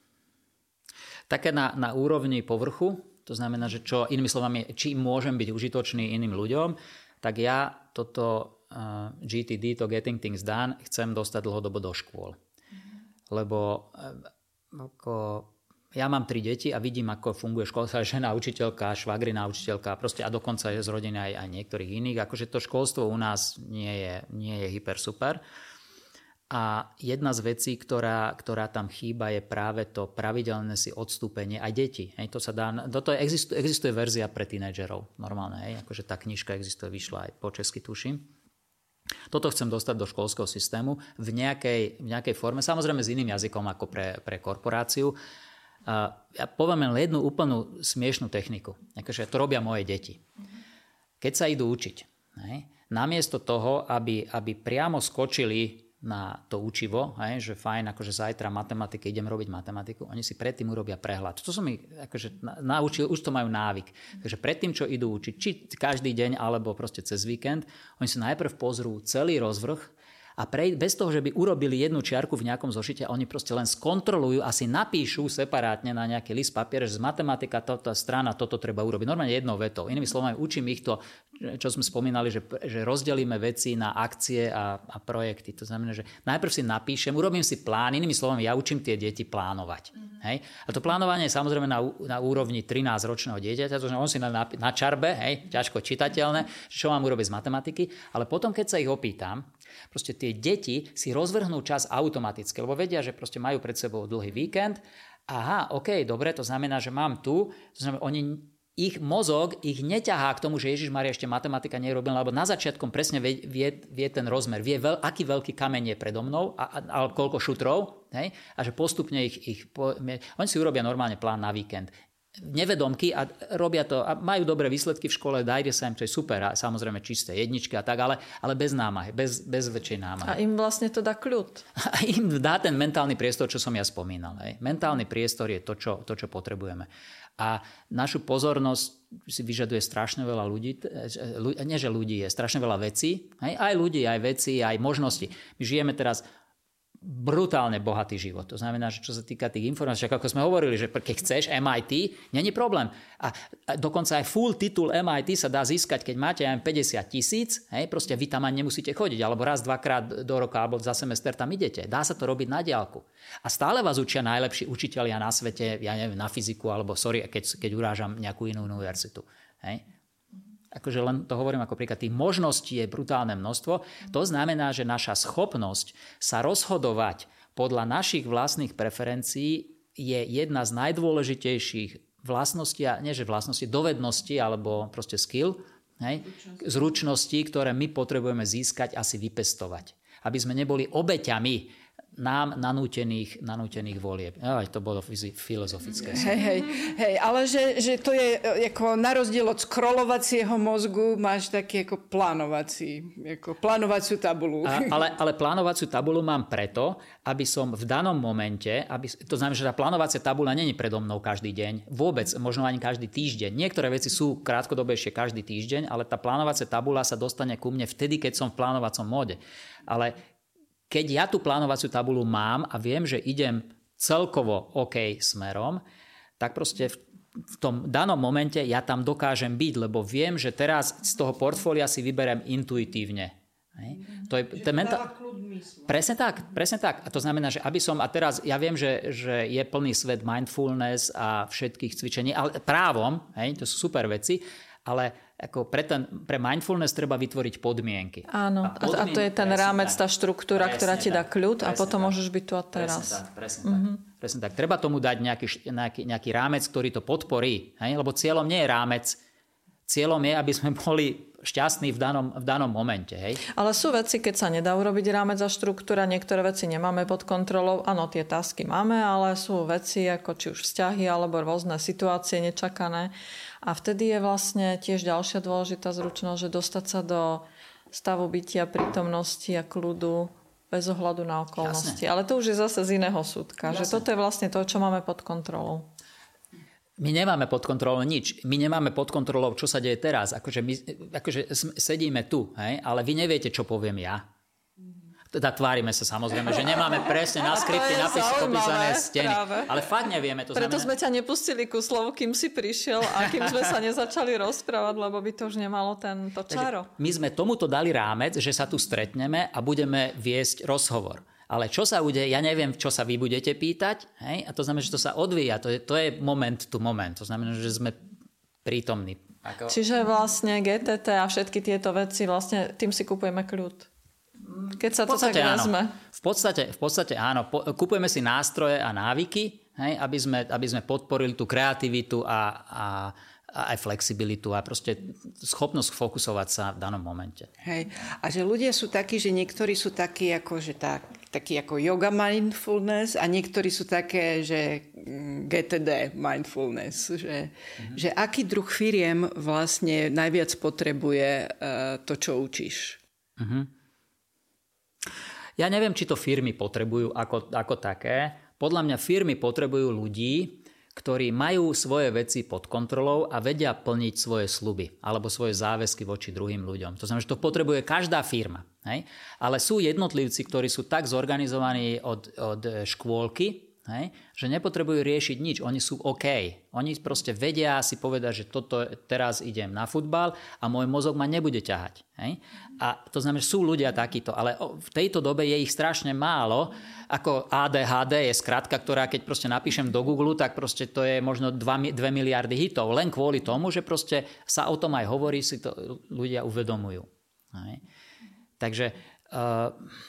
také na, na úrovni povrchu, to znamená, že čo, inými slovami, či môžem byť užitočný iným ľuďom, tak ja toto uh, G T D, to Getting Things Done, chcem dostať dlhodobo do škôl. Lebo uh, ako... Ja mám tri deti a vidím, ako funguje školstva, žena učiteľka, švagrina učiteľka, proste a dokonca je z rodiny aj, aj niektorých iných. Akože to školstvo u nás nie je, nie je hyper super. A jedna z vecí, ktorá, ktorá tam chýba, je práve to pravidelné si odstúpenie aj detí. Hej, to sa dá, toto existuje, existuje verzia pre tínedžerov, normálne. Hej, akože tá knižka existuje, vyšla aj po česky, tuším. Toto chcem dostať do školského systému v nejakej, v nejakej forme, samozrejme s iným jazykom ako pre, pre korporáciu. Uh, ja poviem len jednu úplnú smiešnú techniku. Akože to robia moje deti. Keď sa idú učiť, hej, namiesto toho, aby, aby priamo skočili na to učivo, hej, že fajn, akože zajtra matematika, idem robiť matematiku, oni si predtým urobia prehľad. To som ich akože naučil, už to majú návyk. Takže predtým, čo idú učiť, či každý deň, alebo proste cez víkend, oni si najprv pozrú celý rozvrh a pre, bez toho, že by urobili jednu čiarku v nejakom zošite, oni proste len skontrolujú a si napíšu separátne na nejaký list papiera, že z matematika toto strana, toto treba urobiť. Normálne jednou vetou. Inými slovami, učím ich to, čo sme spomínali, že, že rozdelíme veci na akcie a, a projekty. To znamená, že najprv si napíšem, urobím si plán, inými slovami, ja učím tie deti plánovať. Mm-hmm. Hej? A to plánovanie je samozrejme na, na úrovni trinásťročného dieťaťa, to znamená, on si na, na čarbe, hej, ťažko čitateľné, čo mám urobiť z matematiky, ale potom, keď sa ich opýtam, proste tie deti si rozvrhnú čas automaticky, lebo vedia, že proste majú pred sebou dlhý víkend. Aha, ok, dobre, to znamená, že mám tu, to znamená, oni, ich mozog ich neťahá k tomu, že Ježišmaria ešte matematika nerobila, lebo na začiatkom presne vie, vie, vie ten rozmer, vie, veľ, aký veľký kameň je predo mnou a, a, a koľko šutrov, hej? A že postupne ich, ich po, oni si urobia normálne plán na víkend. Nevedomky a robia to a majú dobré výsledky v škole, dajde sa im, čo je super a samozrejme čisté jedničky a tak, ale, ale bez námahy, bez, bez väčšej námahy. A im vlastne to dá kľud. A im dá ten mentálny priestor, čo som ja spomínal. Hej. Mentálny priestor je to čo, to, čo potrebujeme. A našu pozornosť si vyžaduje strašne veľa ľudí, nie že ľudí, je strašne veľa vecí, hej. Aj ľudí, aj veci, aj možností. My žijeme teraz brutálne bohatý život. To znamená, že čo sa týka tých informácií, ako sme hovorili, že keď chceš em í té, není problém. A dokonca aj full titul em í té sa dá získať, keď máte aj päťdesiat tisíc, hej, proste vy tam ani nemusíte chodiť, alebo raz, dvakrát do roka, alebo za semester tam idete. Dá sa to robiť na diaľku. A stále vás učia najlepší učitelia na svete, ja neviem, na fyziku, alebo sorry, keď, keď urážam nejakú inú univerzitu. Hej. Akože len to hovorím ako príklad, tých možností je brutálne množstvo. To znamená, že naša schopnosť sa rozhodovať podľa našich vlastných preferencií je jedna z najdôležitejších vlastností, a nie že vlastností, dovedností alebo proste skill, hej, zručností, ktoré my potrebujeme získať a si vypestovať. Aby sme neboli obeťami nám nanútených, nanútených volieb. Aj to bolo filozofické. Hej, hej, hej, ale že, že to je ako na rozdiel od scrollovacieho mozgu máš taký ako plánovací, ako plánovaciu tabulu. A, ale, ale plánovaciu tabulu mám preto, aby som v danom momente, aby, to znamená, že tá plánovacia tabula není predo mnou každý deň, vôbec, možno ani každý týždeň. Niektoré veci sú krátkodobejšie každý týždeň, ale tá plánovacia tabula sa dostane ku mne vtedy, keď som v plánovacom móde. Ale keď ja tú plánovaciu tabulu mám a viem, že idem celkovo OK smerom, tak proste v, v tom danom momente ja tam dokážem byť, lebo viem, že teraz z toho portfólia si vyberiem intuitívne. Hej. To je, to menta... Presne tak, presne tak. A to znamená, že aby som, a teraz ja viem, že, že je plný svet mindfulness a všetkých cvičení, ale právom, hej, to sú super veci, ale ako pre, ten, pre mindfulness treba vytvoriť podmienky. Áno, a, podmienky, a to je ten rámec, tá štruktúra, presne ktorá ti dá kľud a potom tak, môžeš byť tu a teraz. Presne tak, presne, mm-hmm. tak, presne tak. Treba tomu dať nejaký, nejaký, nejaký rámec, ktorý to podporí. Hej? Lebo cieľom nie je rámec, cieľom je, aby sme boli šťastní v danom, v danom momente. Hej? Ale sú veci, keď sa nedá urobiť rámec a štruktúra, niektoré veci nemáme pod kontrolou. Áno, tie tasky máme, ale sú veci ako či už vzťahy alebo rôzne situácie nečakané. A vtedy je vlastne tiež ďalšia dôležitá zručnosť, že dostať sa do stavu bytia, prítomnosti a kľudu bez ohľadu na okolnosti. Jasne. Ale to už je zase z iného súdka. Jasne. Že toto je vlastne to, čo máme pod kontrolou. My nemáme pod kontrolou nič. My nemáme pod kontrolou, čo sa deje teraz. Akože my akože sedíme tu, hej? Ale vy neviete, čo poviem ja. Teda tvárime sa samozrejme, že nemáme presne na skripty napísané steny. Práve. Ale fakt nevieme. To Preto znamená... sme ťa nepustili ku slovu, kým si prišiel a kým sme sa nezačali rozprávať, lebo by to už nemalo tento čaro. Takže my sme tomuto dali rámec, že sa tu stretneme a budeme viesť rozhovor. Ale čo sa udeje, ja neviem, čo sa vy budete pýtať. Hej? A to znamená, že to sa odvíja. To je, to je moment to moment. To znamená, že sme prítomní. Ako... Čiže vlastne gé té té a všetky tieto veci, vlastne tým si kupujeme kľud. Keď sa to tak vezme. V podstate, v podstate áno. Po, kupujeme si nástroje a návyky, hej, aby, sme, aby sme podporili tú kreativitu a, a, a aj flexibilitu a proste schopnosť fokusovať sa v danom momente. Hej. A že ľudia sú takí, že niektorí sú takí ako, že tak, takí ako yoga mindfulness a niektorí sú také, že gé té dé mindfulness. Že, mm-hmm. že aký druh firiem vlastne najviac potrebuje uh, to, čo učíš? Mhm. Ja neviem, či to firmy potrebujú ako, ako také. Podľa mňa firmy potrebujú ľudí, ktorí majú svoje veci pod kontrolou a vedia plniť svoje sľuby alebo svoje záväzky voči druhým ľuďom. To znamená, že to potrebuje každá firma. Hej? Ale sú jednotlivci, ktorí sú tak zorganizovaní od, od škôlky, hej? Že nepotrebujú riešiť nič. Oni sú OK. Oni proste vedia si povedať, že toto teraz idem na futbal a môj mozog ma nebude ťahať. Hej? A to znamená, že sú ľudia takíto, ale v tejto dobe je ich strašne málo. Ako á dé há dé je skratka, ktorá keď proste napíšem do Google, tak proste to je možno dve miliardy hitov. Len kvôli tomu, že proste sa o tom aj hovorí, si to ľudia uvedomujú. Hej? Takže uh,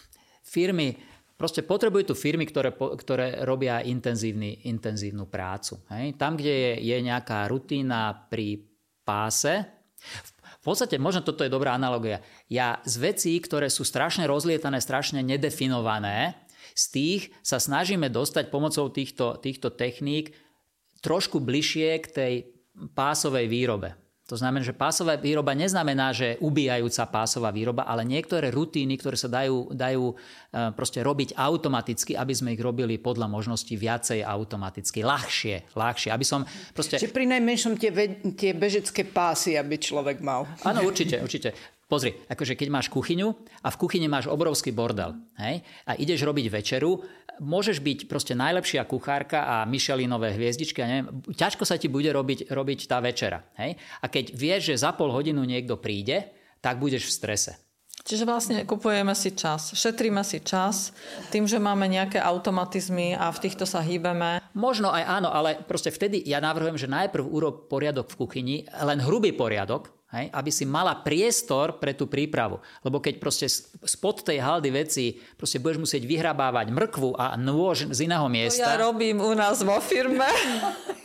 firmy proste potrebujú tu firmy, ktoré, ktoré robia intenzívnu prácu. Hej? Tam, kde je, je nejaká rutína pri páse. V podstate, možno toto je dobrá analogia. Ja z vecí, ktoré sú strašne rozlietané, strašne nedefinované, z tých sa snažíme dostať pomocou týchto, týchto techník trošku bližšie k tej pásovej výrobe. To znamená, že pásová výroba neznamená, že ubíjajúca pásová výroba, ale niektoré rutíny, ktoré sa dajú, dajú proste robiť automaticky, aby sme ich robili podľa možností viacej automaticky. Ľahšie, ľahšie. Aby som proste... Čiže pri najmenšom tie, tie bežecké pásy, aby človek mal. Áno, určite, určite. Pozri, akože keď máš kuchyňu a v kuchyni máš obrovský bordel, hej, a ideš robiť večeru, môžeš byť proste najlepšia kuchárka a Michelinové hviezdičky a neviem, ťažko sa ti bude robiť, robiť tá večera, hej. A keď vieš, že za pol hodinu niekto príde, tak budeš v strese. Čiže vlastne kupujeme si čas, šetríme si čas tým, že máme nejaké automatizmy a v týchto sa hýbeme. Možno aj áno, ale proste vtedy ja navrhujem, že najprv urob poriadok v kuchyni, len hrubý poriadok, hej, aby si mala priestor pre tú prípravu. Lebo keď proste spod tej haldy veci proste budeš musieť vyhrabávať mrkvu a nôž z iného miesta. To ja robím u nás vo firme.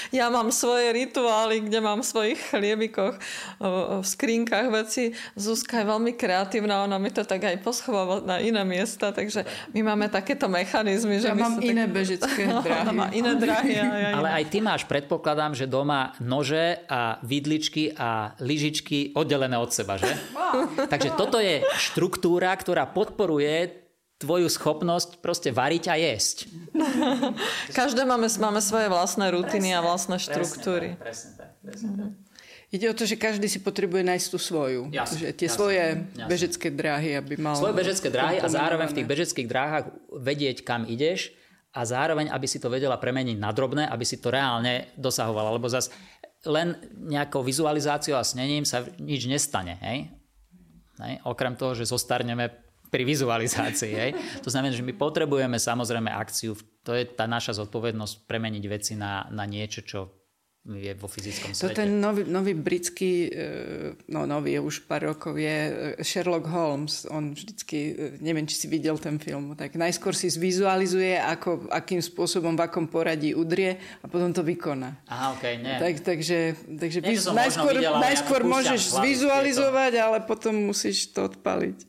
Ja mám svoje rituály, kde mám v svojich chliebikoch, v skrínkach veci. Zuzka je veľmi kreatívna, ona mi to tak aj poschováva na iné miesta, takže my máme takéto mechanizmy. Že ja mám tak... iné bežecké dráhy. Ona má iné dráhy. Ja, ja, Ale aj ty máš, predpokladám, že doma nože a vidličky a lyžičky oddelené od seba, že? Takže toto je štruktúra, ktorá podporuje tvoju schopnosť proste variť a jesť. Každé máme, máme svoje vlastné rutiny presne, a vlastné štruktúry. Presne tak, presne tak. Ide o to, že každý si potrebuje nájsť tú svoju. Jasne, že tie jasne, svoje jasne. bežecké dráhy, aby mal... Svoje bežecké dráhy a zároveň v tých bežeckých dráhach vedieť, kam ideš a zároveň, aby si to vedela premeniť na drobné, aby si to reálne dosahovala. Lebo zase len nejakou vizualizáciou a snením sa nič nestane. Hej? Hej? Okrem toho, že zostarneme pri vizualizácii. Hej. To znamená, že my potrebujeme samozrejme akciu. To je tá naša zodpovednosť premeniť veci na, na niečo, čo je vo fyzickom svete. To ten nový, nový britský, no nový je už pár rokov, je Sherlock Holmes. On vždycky, neviem, či si videl ten film, tak najskôr si zvizualizuje, ako, akým spôsobom, v akom poradí udrie a potom to vykoná. Aha, okej, okay, nie. Tak, takže takže nie, vy, najskôr, videl, najskôr ja môžeš zvizualizovať, ale potom musíš to odpaliť.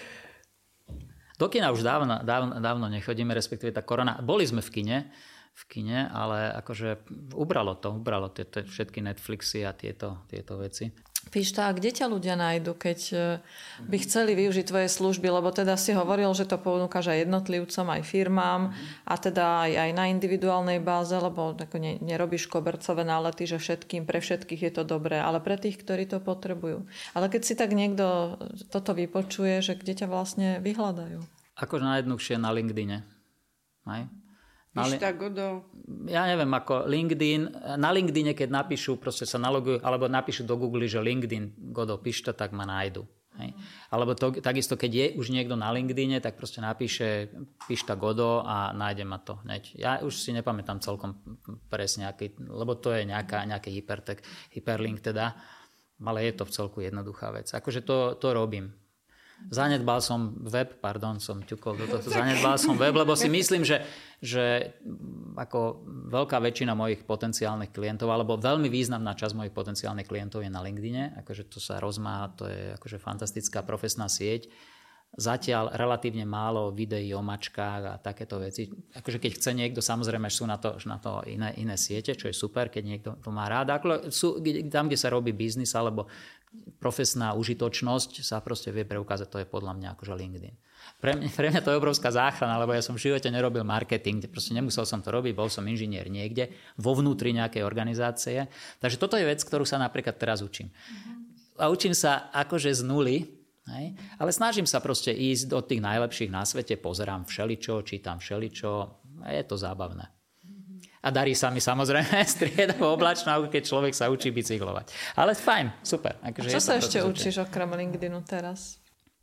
Do kina už dávno, dávno, dávno nechodíme, respektíve tá korona. Boli sme v kine, v kine, ale akože ubralo to, ubralo tieto všetky Netflixy a tieto, tieto veci. Píšta, a kde ťa ľudia nájdu, keď by chceli využiť tvoje služby? Lebo teda si hovoril, že to ponúkaš aj jednotlivcom, aj firmám a teda aj, aj na individuálnej báze, lebo tako ne, nerobíš kobercové nálety, že všetkým, pre všetkých je to dobré, ale pre tých, ktorí to potrebujú. Ale keď si tak niekto toto vypočuje, že kde ťa vlastne vyhľadajú? Akože najjednoduchšie na LinkedIne. Hej? Pišta Godo. Ja neviem, ako LinkedIn, na LinkedIne, keď napíšu, proste sa nalogujú, alebo napíšu do Google, že LinkedIn Godo Pišta, tak ma nájdu. Hej. Alebo to, takisto, keď je už niekto na LinkedIne, tak proste napíše Pišta Godo a nájde ma to hneď. Ja už si nepamätám celkom presne, aký, lebo to je nejaká, nejaký hypertek, hyperlink teda, ale je to v celku jednoduchá vec. Akože to, to robím. Zanedbal som web, pardon, som ťukol do toho, zanedbal som web, lebo si myslím, že, že ako veľká väčšina mojich potenciálnych klientov, alebo veľmi významná časť mojich potenciálnych klientov je na LinkedIne, akože to sa rozmáha, to je akože fantastická profesná sieť. Zatiaľ relatívne málo videí o mačkách a takéto veci. Akože keď chce niekto, samozrejme sú na to, na to iné, iné siete, čo je super, keď niekto to má rád. Ako sú, tam, kde sa robí biznis alebo profesná užitočnosť, sa proste vie preukázať, to je podľa mňa akože LinkedIn. Pre mňa, pre mňa to je obrovská záchrana, lebo ja som v živote nerobil marketing, proste nemusel som to robiť, bol som inžinier niekde, vo vnútri nejakej organizácie. Takže toto je vec, ktorú sa napríklad teraz učím. A učím sa akože z nuly, hej? Ale snažím sa proste ísť do tých najlepších na svete, pozerám všeličo, čítam všeličo a je to zábavné. A darí sa mi samozrejme striedavo oblačno, keď človek sa učí bicyklovať. Ale fajn, super. Akože a čo sa ešte učíš okrem LinkedInu teraz?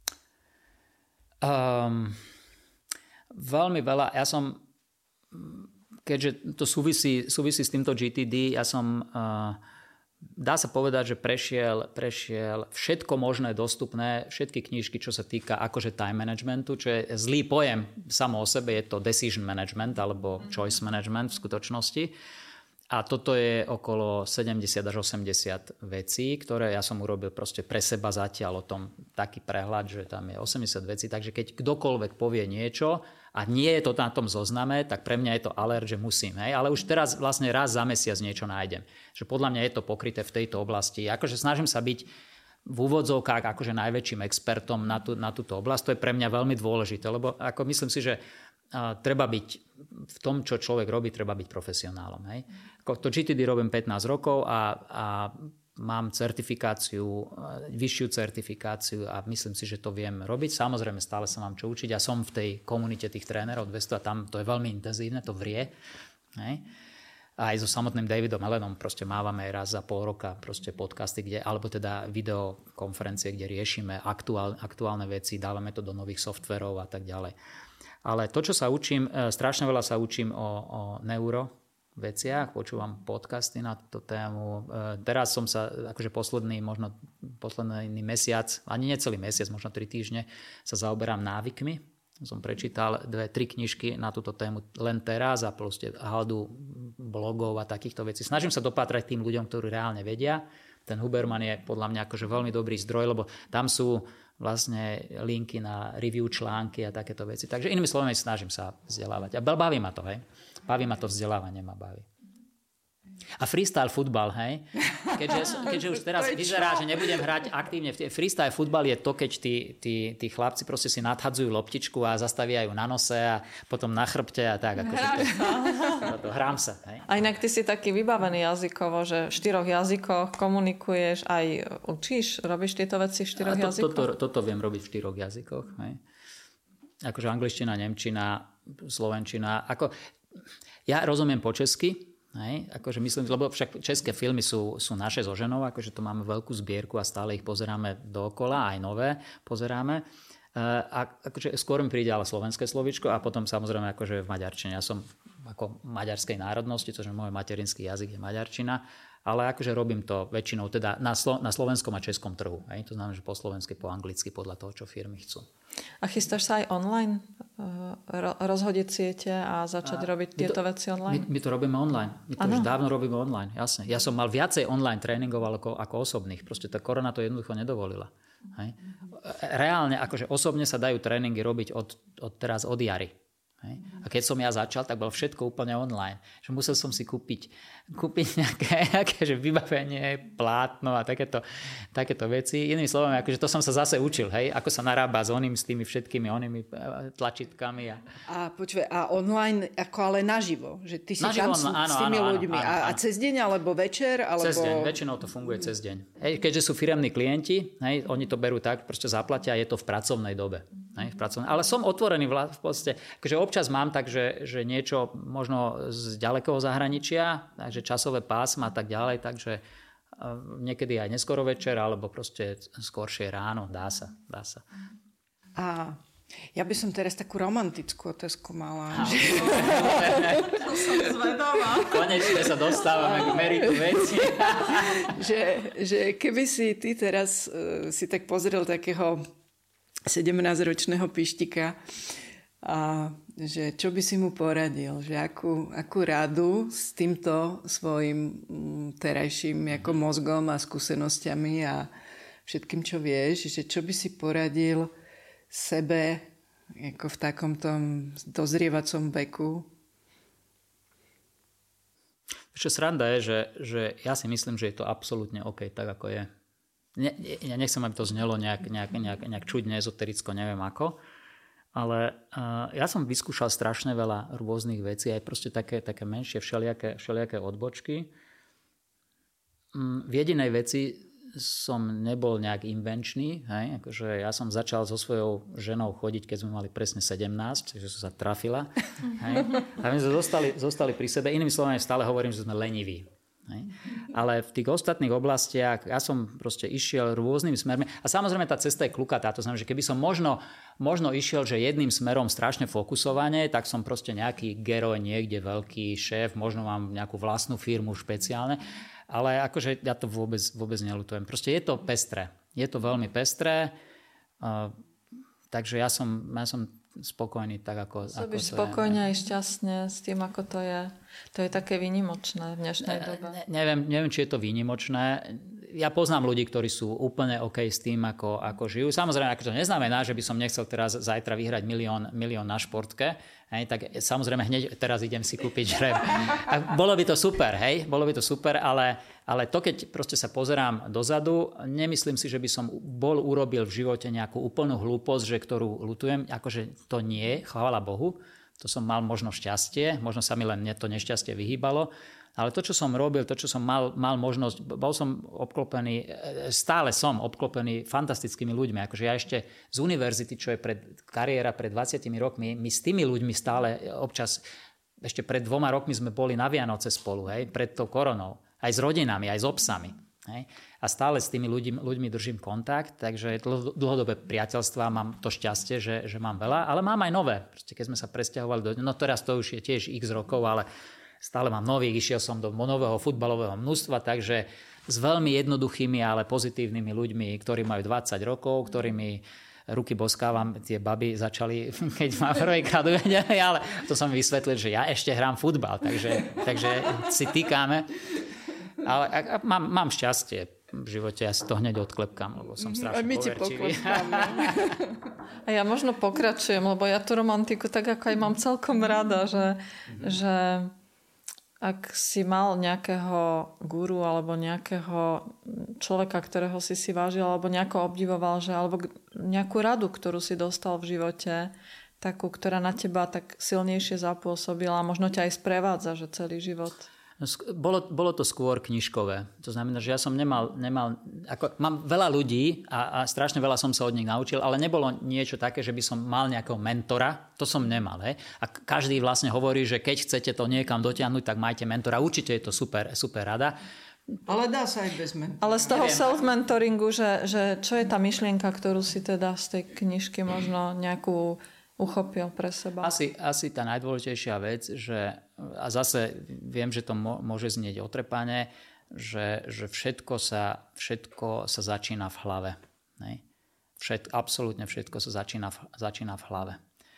Um, veľmi veľa. Ja som, keďže to súvisí, súvisí s týmto G T D, ja som... Uh, dá sa povedať, že prešiel, prešiel všetko možné dostupné, všetky knižky, čo sa týka akože time managementu, čo je zlý pojem samo o sebe, je to decision management alebo choice management v skutočnosti. A toto je okolo sedemdesiat až osemdesiat vecí, ktoré ja som urobil proste pre seba zatiaľ o tom taký prehľad, že tam je osemdesiat vecí. Takže keď kdokoľvek povie niečo a nie je to na tom zozname, tak pre mňa je to alert, že musím. Hej? Ale už teraz vlastne raz za mesiac niečo nájdem. Že podľa mňa je to pokryté v tejto oblasti. Akože snažím sa byť v úvodzovkách akože najväčším expertom na, tú, na túto oblasť. To je pre mňa veľmi dôležité, lebo ako myslím si, že uh, treba byť v tom, čo človek robí, treba byť profesionálom. Hej? To G T D robím pätnásť rokov a, a mám certifikáciu, vyššiu certifikáciu a myslím si, že to viem robiť. Samozrejme, stále sa mám čo učiť. Ja som v tej komunite tých trénerov dvesto a tam to je veľmi intenzívne, to vrie. Hej? A aj so samotným Davidom Allenom proste mávame raz za pol roka proste podcasty, kde, alebo teda videokonferencie, kde riešime aktuál, aktuálne veci, dávame to do nových softverov a tak ďalej. Ale to, čo sa učím, strašne veľa sa učím o, o neuro veciach, počúvam podcasty na túto tému. Teraz som sa, akože posledný, možno posledný mesiac, ani necelý mesiac, možno tri týždne, sa zaoberám návykmi. som prečítal dve, tri knižky na túto tému len teraz a proste haldu blogov a takýchto vecí. Snažím sa dopátrať tým ľuďom, ktorí reálne vedia. Ten Huberman je podľa mňa akože veľmi dobrý zdroj, lebo tam sú vlastne linky na review články a takéto veci. Takže inými slovami snažím sa vzdelávať. A baví ma to, hej. Baví ma to vzdelávanie, ma baví. A freestyle futbal, hej? Keďže, keďže už teraz vyzerá, že nebudem hrať aktívne. Freestyle futbal je to, keď tí, tí, tí chlapci proste si nadhadzujú loptičku a zastavia ju na nose a potom na chrbte a tak. Akože to, to, to, hrám sa. Hej? A inak ty si taký vybavený jazykovo, že v štyroch jazykoch komunikuješ, aj učíš, robíš tieto veci v štyroch to, jazykoch? Toto, toto viem robiť v štyroch jazykoch. Hej? Akože angličtina, nemčina, slovenčina. Ako, ja rozumiem po česky, hej, akože myslím, lebo však české filmy sú, sú naše so ženou, akože to máme veľkú zbierku a stále ich pozeráme dookola, aj nové pozeráme. A akože skôr mi príde ale slovenské slovíčko a potom samozrejme akože v maďarčine. Ja som ako maďarskej národnosti, to, že môj materinský jazyk je maďarčina, ale akože robím to väčšinou teda na, slo, na slovenskom a českom trhu. Hej. To znamená, že po slovensky, po anglicky, podľa toho, čo firmy chcú. A chystáš sa aj online ro- rozhodiť siete a začať a robiť tieto to, veci online? My, my to robíme online. My to ano. Už dávno robíme online, jasne. Ja som mal viacej online tréningov ako, ako osobných. Proste tá korona to jednoducho nedovolila. Hej. Reálne, akože osobne sa dajú tréningy robiť od, od teraz od jary. Hej. A keď som ja začal, tak bolo všetko úplne online. Že musel som si kúpiť, kúpiť nejaké, nejaké že vybavenie, plátno a takéto, takéto veci. Inými slovami, akože to som sa zase učil, hej, ako sa narába s oným, s tými všetkými onými tlačítkami. A, a počuj, a online, ako ale naživo? Že ty si naživo, tam áno, s tými áno, ľuďmi. áno, áno, a, a cez deň, alebo večer? Alebo... Cez deň, väčšinou to funguje cez deň. Hej, keďže sú firemní klienti, hej, oni to berú tak, proste zaplatia, je to v pracovnej dobe. Hej, v pracovnej. Ale som otvorený v podstate, akože občas mám tak, že, že niečo možno z ďalekého zahraničia, takže časové pásma a tak ďalej, takže niekedy aj neskoro večer, alebo proste skoršie ráno, dá sa, dá sa. A ja by som teraz takú romantickú otázku mala. Že... to som zvedavá. Konečne sa dostávame k meritu veci. že, že keby si ty teraz uh, si tak pozrel takého sedemnásťročného pištika a že čo by si mu poradil, že akú, akú radu s týmto svojim terajším ako mozgom a skúsenosťami a všetkým, čo vieš, že čo by si poradil sebe ako v takomto dozrievacom veku? Čo sranda je, že, že ja si myslím, že je to absolútne OK, tak ako je. Ne, ja nechcem, aby to znelo nejak, nejak, nejak, nejak čudne, ezotericko, neviem ako, ale uh, ja som vyskúšal strašne veľa rôznych vecí, aj proste také, také menšie všelijaké, všelijaké odbočky. Um, v jedinej veci som nebol nejak invenčný, hej? Akože ja som začal so svojou ženou chodiť, keď sme mali presne sedemnásť, takže som sa trafila. Hej? A my sme zostali, zostali pri sebe, inými slovami stále hovorím, že sme leniví. Hej. Ale v tých ostatných oblastiach ja som proste išiel rôznymi smermi a samozrejme tá cesta je klukatá, to znamená, že keby som možno, možno išiel, že jedným smerom strašne fokusovane, tak som proste nejaký geroj niekde, veľký šéf, možno mám nejakú vlastnú firmu špeciálne, ale akože ja to vôbec, vôbec neľutujem. Proste je to pestré, je to veľmi pestré, uh, takže ja som, ja som spokojný tak, ako, ako byť spokojne aj šťastne s tým, ako to je. To je také výnimočné v dnešnej dobe. Ne, neviem, neviem, či je to výnimočné. Ja poznám ľudí, ktorí sú úplne OK s tým, ako, ako žijú. Samozrejme, ako to neznamená, že by som nechcel teraz zajtra vyhrať milión, milión na športke. Hej, tak samozrejme hneď teraz idem si kúpiť žreb. A bolo by to super, hej, bolo by to super, ale, ale to, keď proste sa pozerám dozadu, nemyslím si, že by som bol urobil v živote nejakú úplnú hlúposť, že ktorú ľutujem, akože to nie, chvála Bohu. To som mal možno šťastie, možno sa mi len to nešťastie vyhýbalo, ale to, čo som robil, to, čo som mal, mal možnosť, bol som obklopený, stále som obklopený fantastickými ľuďmi. Akože ja ešte z univerzity, čo je pred, kariéra pred dvadsiatimi rokmi, my s tými ľuďmi stále občas, ešte pred dvoma rokmi sme boli na Vianoce spolu, hej, pred tou koronou, aj s rodinami, aj s obsami. Hej. A stále s tými ľuďmi, ľuďmi držím kontakt, takže dlhodobé priateľstvá, mám to šťastie, že, že mám veľa, ale mám aj nové. Proste keď sme sa presťahovali do... No teraz to už je tiež x rokov, ale stále mám nových, išiel som do nového futbalového množstva, takže s veľmi jednoduchými, ale pozitívnymi ľuďmi, ktorí majú dvadsať rokov, ktorí mi ruky boskávam, tie baby začali, keď ma prvýkrát uvedeli, ale to som vysvetlil, že ja ešte hrám futbal, takže, takže si týkáme. Ale a, a mám, mám šťastie v živote, ja si to hneď odklepkám, lebo som strašne poverčivý. A ja možno pokračujem, lebo ja tú romantiku tak ako aj mám celkom rada, že, mm-hmm. že ak si mal nejakého guru alebo nejakého človeka, ktorého si si vážil alebo nejako obdivoval, že, alebo nejakú radu, ktorú si dostal v živote, takú, ktorá na teba tak silnejšie zapôsobila a možno ťa aj sprevádza, že celý život. Bolo, bolo to skôr knižkové. To znamená, že ja som nemal... nemal ako, mám veľa ľudí a, a strašne veľa som sa od nich naučil, ale nebolo niečo také, že by som mal nejakého mentora. To som nemal. He? A každý vlastne hovorí, že keď chcete to niekam dotiahnuť, tak majte mentora. Určite je to super, super rada. Ale dá sa aj bez mentora. Ale z toho self-mentoringu, že, že čo je tá myšlienka, ktorú si teda z tej knižky možno nejakú uchopil pre seba? Asi, asi tá najdôležitejšia vec, že, a zase viem, že to môže znieť otrepane, že, že všetko, sa, všetko sa začína v hlave. Ne? Všet, absolútne všetko sa začína v, začína v hlave.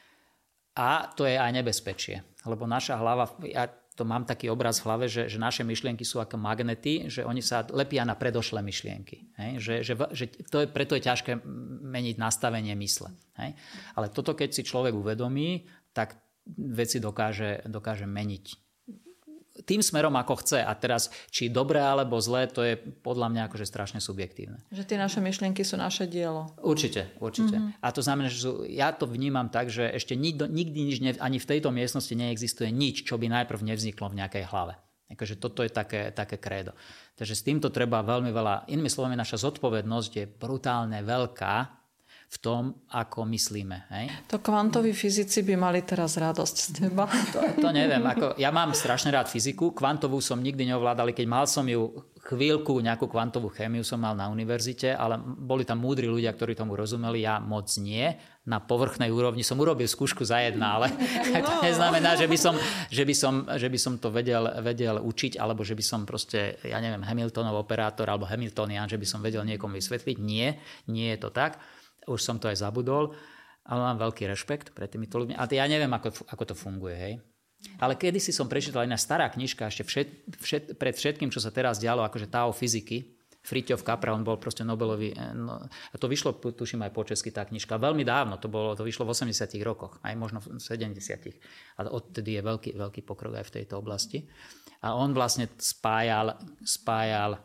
A to je aj nebezpečie, lebo naša hlava, ja to mám taký obraz v hlave, že, že naše myšlienky sú ako magnety, že oni sa lepia na predošlé myšlienky. Hej? Že, že, že to je, preto je ťažké meniť nastavenie mysle. Hej? Ale toto, keď si človek uvedomí, tak veci dokáže, dokáže meniť tým smerom, ako chce. A teraz, či dobré alebo zlé, to je podľa mňa akože strašne subjektívne. Že tie naše myšlienky sú naše dielo. Určite, určite. Mm-hmm. A to znamená, že sú, ja to vnímam tak, že ešte nikdy, nikdy nič, ne, ani v tejto miestnosti neexistuje nič, čo by najprv nevzniklo v nejakej hlave. Akože toto je také, také krédo. Takže s týmto treba veľmi veľa, inými slovami, naša zodpovednosť je brutálne veľká v tom, ako myslíme. Hej? To kvantoví fyzici by mali teraz radosť z teba. To, to neviem. Ako, ja mám strašne rád fyziku. Kvantovú som nikdy neovládal. Keď mal som ju chvíľku, nejakú kvantovú chémiu som mal na univerzite, ale boli tam múdri ľudia, ktorí tomu rozumeli. Ja moc nie. Na povrchnej úrovni som urobil skúšku za jedna, ale no. To neznamená, že by som, že by som, že by som to vedel, vedel učiť, alebo že by som proste, ja neviem, Hamiltonov operátor alebo Hamiltonian, že by som vedel niekomu vysvetliť. Nie, nie je to tak. Už som to aj zabudol, ale mám veľký rešpekt pred týmito ľuďmi. A ja neviem, ako, ako to funguje. Hej. Ale kedysi som prečítal jedna stará knižka, ešte všet, všet, pred všetkým, čo sa teraz dialo, akože Tao fyziky, Fritjof Capra, on bol proste Nobelový. No, a to vyšlo, tuším aj po česky tá knižka, veľmi dávno, to, bolo, to vyšlo v osemdesiatych rokoch, aj možno v sedemdesiatych. A odtedy je veľký, veľký pokrok aj v tejto oblasti. A on vlastne spájal, spájal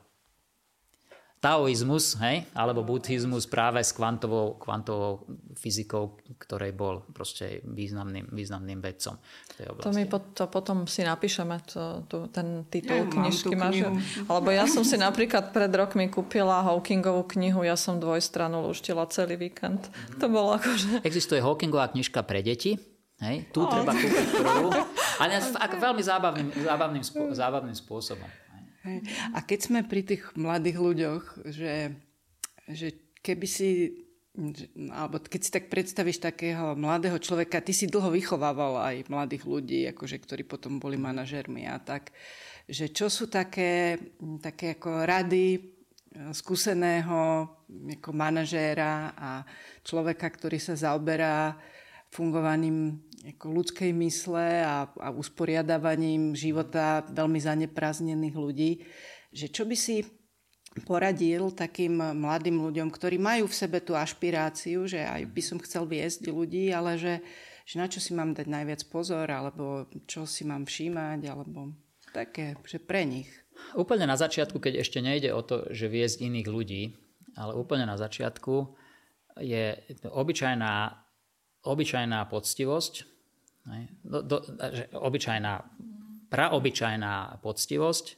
taoizmus, hej, alebo buddhizmus práve s kvantovou, kvantovou fyzikou, ktorej bol proste významným, významným vedcom v tej oblasti. To my po, to potom si napíšeme, to, to, ten titul ja, knižky. Máš, alebo ja som si napríklad pred rokmi kúpila Hawkingovú knihu, ja som dvojstranu lúštila celý víkend. Mm-hmm. To bolo akože... Existuje Hawkingová knižka pre deti, hej, tu oh. treba kúpiť prvú, ale veľmi zábavným, zábavným, spô, zábavným spôsobom. A keď sme pri tých mladých ľuďoch, že, že keby si, alebo keď si tak predstavíš takého mladého človeka, ty si dlho vychovával aj mladých ľudí, akože, ktorí potom boli manažérmi a tak, že čo sú také, také ako rady skúseného ako manažéra a človeka, ktorý sa zaoberá fungovaním ako ľudskej mysle a, a usporiadávaním života veľmi zaneprázdnených ľudí, že čo by si poradil takým mladým ľuďom, ktorí majú v sebe tú ašpiráciu, že aj by som chcel viesť ľudí, ale že, že na čo si mám dať najviac pozor, alebo čo si mám všímať, alebo také, že pre nich. Úplne na začiatku, keď ešte nejde o to, že viesť iných ľudí, ale úplne na začiatku je obyčajná obyčajná poctivosť, do, do, obyčajná, praobyčajná poctivosť,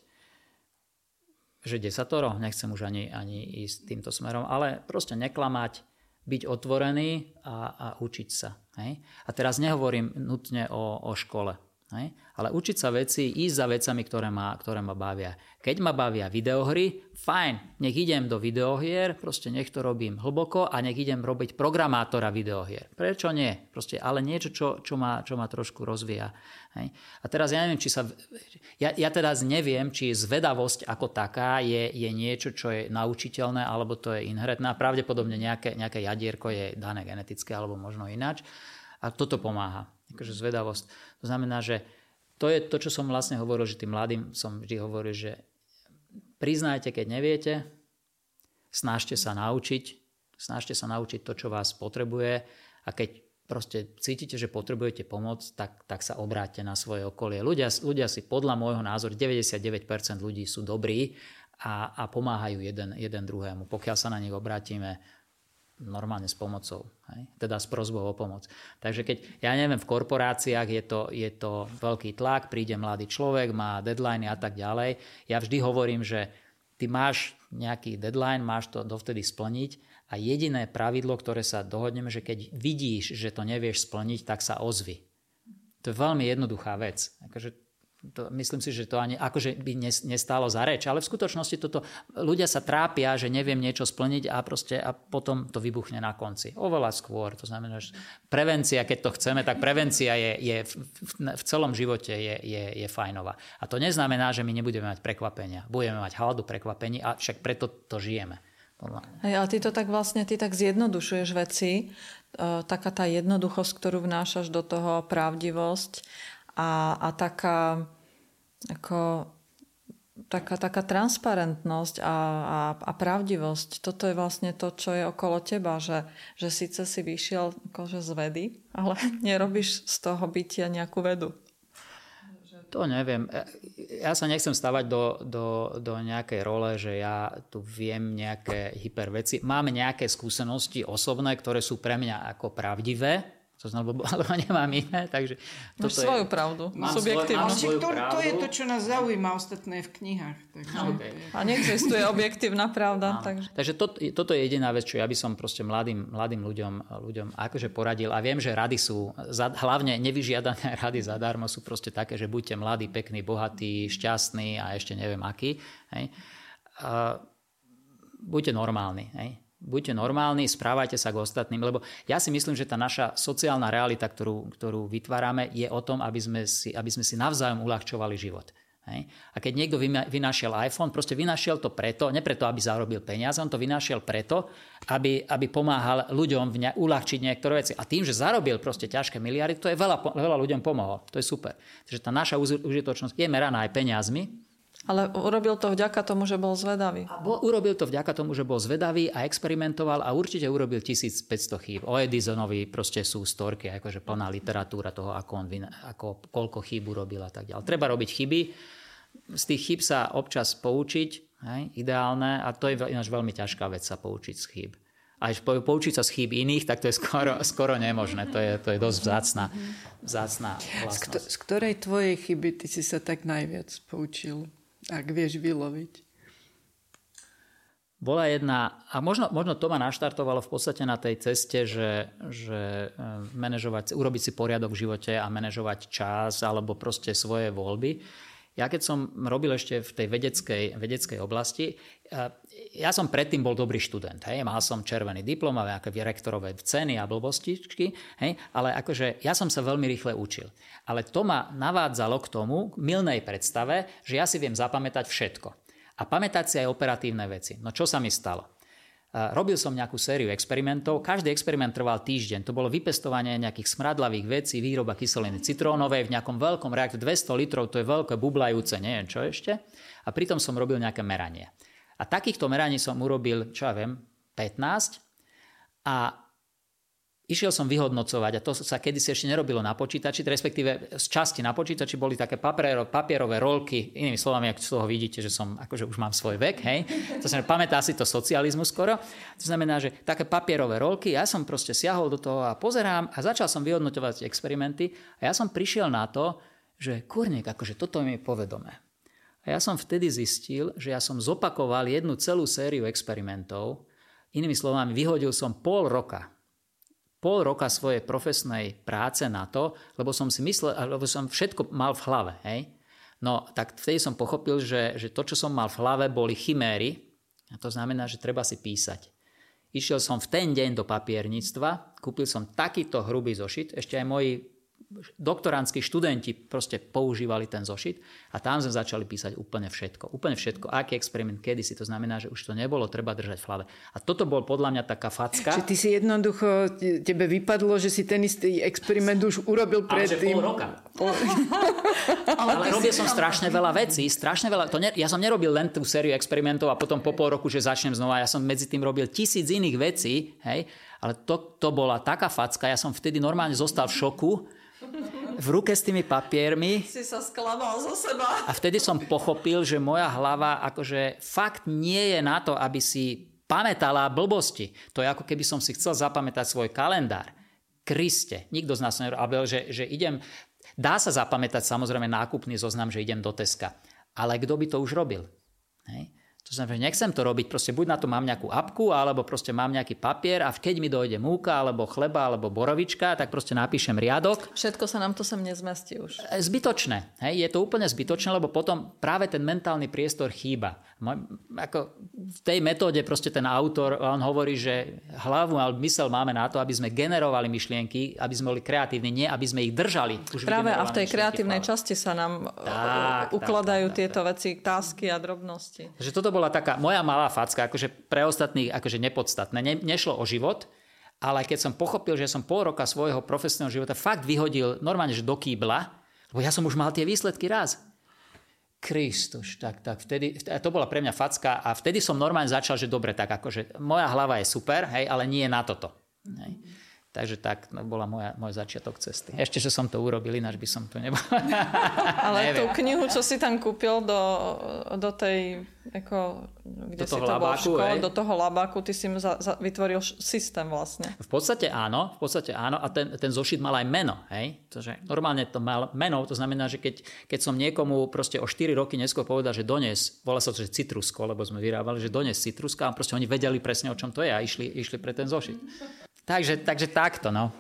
že desatoro, nechcem už ani, ani ísť týmto smerom, ale proste neklamať, byť otvorený a, a učiť sa. Hej? A teraz nehovorím nutne o, o škole. Hej? Ale učiť sa veci, ísť za vecami, ktoré ma, ktoré ma bavia. Keď ma bavia videohry, fajn, nech idem do videohier, proste nech to robím hlboko a nech idem robiť programátora videohier. Prečo nie? Proste, ale niečo, čo, čo, ma, čo ma trošku rozvíja. Hej? A teraz ja neviem, či sa... Ja, ja teraz neviem, či zvedavosť ako taká je, je niečo, čo je naučiteľné, alebo to je inherentné. Pravdepodobne nejaké, nejaké jadierko je dané genetické, alebo možno ináč. A toto pomáha. Akože zvedavosť. To znamená, že to je to, čo som vlastne hovoril, že tým mladým som vždy hovoril, že priznajte, keď neviete, snažte sa naučiť, snažte sa naučiť to, čo vás potrebuje a keď proste cítite, že potrebujete pomoc, tak, tak sa obráťte na svoje okolie. Ľudia, ľudia si podľa môjho názoru, deväťdesiatdeväť percent ľudí sú dobrí a, a pomáhajú jeden, jeden druhému. Pokiaľ sa na nich obrátime normálne s pomocou, hej? Teda s prosbou o pomoc. Takže keď, ja neviem, v korporáciách je to, je to veľký tlak, príde mladý človek, má deadline a tak ďalej. Ja vždy hovorím, že ty máš nejaký deadline, máš to dovtedy splniť a jediné pravidlo, ktoré sa dohodneme, že keď vidíš, že to nevieš splniť, tak sa ozvi. To je veľmi jednoduchá vec. Akože to, myslím si, že to ani akože by nestálo za reč, ale v skutočnosti toto ľudia sa trápia, že neviem niečo splniť a proste a potom to vybuchne na konci. Oveľa skôr. To znamená, že prevencia, keď to chceme, tak prevencia je, je v, v celom živote je, je, je fajnová. A to neznamená, že my nebudeme mať prekvapenia. Budeme mať haldu prekvapení a však preto to žijeme. Hej, ale ty to tak vlastne, ty tak zjednodušuješ veci. E, taká tá jednoduchosť, ktorú vnášaš do toho, pravdivosť a, a taká, ako, taká, taká transparentnosť a, a, a pravdivosť. Toto je vlastne to, čo je okolo teba, že, že síce si vyšiel akože z vedy, ale nerobíš z toho bytia nejakú vedu. To neviem. Ja sa nechcem stavať do, do, do nejakej role, že ja tu viem nejaké hyperveci. Mám nejaké skúsenosti osobné, ktoré sú pre mňa ako pravdivé, to znamená, alebo nemám iné, takže... Máš svoju je, pravdu, subjektívnu. To, to je to, čo nás zaujíma ostatné v knihách. Takže... Okay. A neexistuje objektívna pravda. No. Takže, takže to, toto je jediná vec, čo ja by som proste mladým, mladým ľuďom, ľuďom akože poradil. A viem, že rady sú, hlavne nevyžiadané rady zadarmo sú proste také, že buďte mladí, pekní, bohatí, šťastní a ešte neviem akí. Hej. A buďte normálni, hej. Buďte normálni, správajte sa k ostatným, lebo ja si myslím, že tá naša sociálna realita, ktorú, ktorú vytvárame, je o tom, aby sme si, aby sme si navzájom uľahčovali život. Hej? A keď niekto vynašiel iPhone, proste vynašiel to preto, nie preto, aby zarobil peniaze, on to vynašiel preto, aby, aby pomáhal ľuďom ne, uľahčiť niektoré veci. A tým, že zarobil proste ťažké miliardy, to je veľa, veľa ľuďom pomohol. To je super. Takže tá naša užitočnosť je meraná aj peniazmi. Ale urobil to vďaka tomu, že bol zvedavý. A bol, urobil to vďaka tomu, že bol zvedavý a experimentoval a určite urobil tisícpäťsto chýb. O Edisonovi proste sú storky, akože plná literatúra toho, ako on, ako, koľko chýb urobil a tak ďalej. Treba robiť chyby, z tých chýb sa občas poučiť, hej, ideálne, a to je ináč veľmi ťažká vec sa poučiť z chýb. A až poučiť sa z chýb iných, tak to je skoro, skoro nemožné. To je, to je dosť vzácna, vzácna vlastnosť. Z ktorej tvojej chyby ty si sa tak najviac poučil? Ak vieš vyloviť. Bola jedna, a možno, možno to ma naštartovalo v podstate na tej ceste, že, že manažovať, urobiť si poriadok v živote a manažovať čas alebo proste svoje voľby. Ja keď som robil ešte v tej vedeckej, vedeckej oblasti, ja som predtým bol dobrý študent. Hej? Mal som červený diplom a nejaké rektorové ceny a blbostičky, hej? Ale akože ja som sa veľmi rýchle učil. Ale to ma navádzalo k tomu, k mylnej predstave, že ja si viem zapamätať všetko. A pamätať si aj operatívne veci. No čo sa mi stalo? Robil som nejakú sériu experimentov, každý experiment trval týždeň. To bolo vypestovanie nejakých smradlavých vecí, výroba kyseliny citrónovej v nejakom veľkom reaktore, dvesto litrov, to je veľké, bublajúce, neviem čo ešte. A pritom som robil nejaké meranie. A takýchto meraní som urobil, čo ja viem, pätnásť a išiel som vyhodnocovať, a to sa kedysi ešte nerobilo na počítači, respektíve z časti na počítači boli také papierové, papierové rolky, inými slovami, ak z toho vidíte, že som, akože už mám svoj vek, hej, to znamená, pamätá si to socializmu skoro, to znamená, že také papierové rolky, ja som proste siahol do toho a pozerám a začal som vyhodnocovať experimenty a ja som prišiel na to, že kurník, akože toto mi je povedomé. A ja som vtedy zistil, že ja som zopakoval jednu celú sériu experimentov, inými slovami, vyhodil som pol roka pol roka svojej profesnej práce na to, lebo som si myslel, lebo som všetko mal v hlave. Hej? No tak vtedy som pochopil, že, že to, čo som mal v hlave, boli chiméry. A to znamená, že treba si písať. Išiel som v ten deň do papierníctva, kúpil som takýto hrubý zošit, ešte aj moji doktorandskí študenti proste používali ten zošit a tam sme začali písať úplne všetko. Úplne všetko. Aký experiment, kedysi. To znamená, že už to nebolo treba držať v hlave. A toto bol podľa mňa taká facka. Že ty si jednoducho, tebe vypadlo, že si ten istý experiment už urobil predtým. Ale že pol roka. Pol... Ale, Ale robil som strašne veľa vecí. Strašne veľa. To ne... Ja som nerobil len tú sériu experimentov a potom po pol roku, že začnem znova. Ja som medzi tým robil tisíc iných vecí. Hej? Ale to, to bola taká facka. Ja som vtedy normálne zostal v šoku. V ruke s tými papiermi. Si sa sklamal zo seba. A vtedy som pochopil, že moja hlava akože fakt nie je na to, aby si pamätala blbosti. To je ako keby som si chcel zapamätať svoj kalendár. Kriste, nikto z nás nerobil, že, že idem... Dá sa zapamätať samozrejme nákupný zoznam, že idem do Teska. Ale kto by to už robil? Hej? To znamená, že nechcem to robiť, proste buď na to mám nejakú apku, alebo proste mám nejaký papier a keď mi dojde múka, alebo chleba, alebo borovička, tak proste napíšem riadok. Všetko sa nám to sem nezmestí už. Zbytočné. Hej? Je to úplne zbytočné, lebo potom práve ten mentálny priestor chýba. Ako v tej metóde proste ten autor, on hovorí, že hlavu alebo mysel máme na to, aby sme generovali myšlienky, aby sme boli kreatívni, nie aby sme ich držali. Už práve a v tej kreatívnej časti sa nám tak, ukladajú tak, tak, tieto tak, veci, tásky a drobnosti. Takže toto bola taká moja malá facka, akože pre ostatných akože nepodstatné. Ne, nešlo o život, ale keď som pochopil, že som pol roka svojho profesného života fakt vyhodil normálne, že do kýbla, lebo ja som už mal tie výsledky raz. Kristus, tak, tak vtedy, to bola pre mňa facka a vtedy som normálne začal, že dobre, tak akože moja hlava je super, hej, ale nie na toto. Hej. Takže tak no, bola moja, môj začiatok cesty. Ešte, že som to urobil, ináč by som to nebol. Ale tú knihu, čo si tam kúpil do, do tej, ako, kde do si to bol v škole, do toho labáku, ty si za, za, vytvoril systém vlastne. V podstate áno, v podstate áno a ten, ten zošit mal aj meno. Hej? Tože normálne to mal meno, to znamená, že keď, keď som niekomu proste o štyri roky neskôr povedal, že dones, volá sa to, že citrusko, lebo sme vyrábali, že dones citruska a proste oni vedeli presne, o čom to je a išli, išli pre ten zošit. Takže, takže takto, no.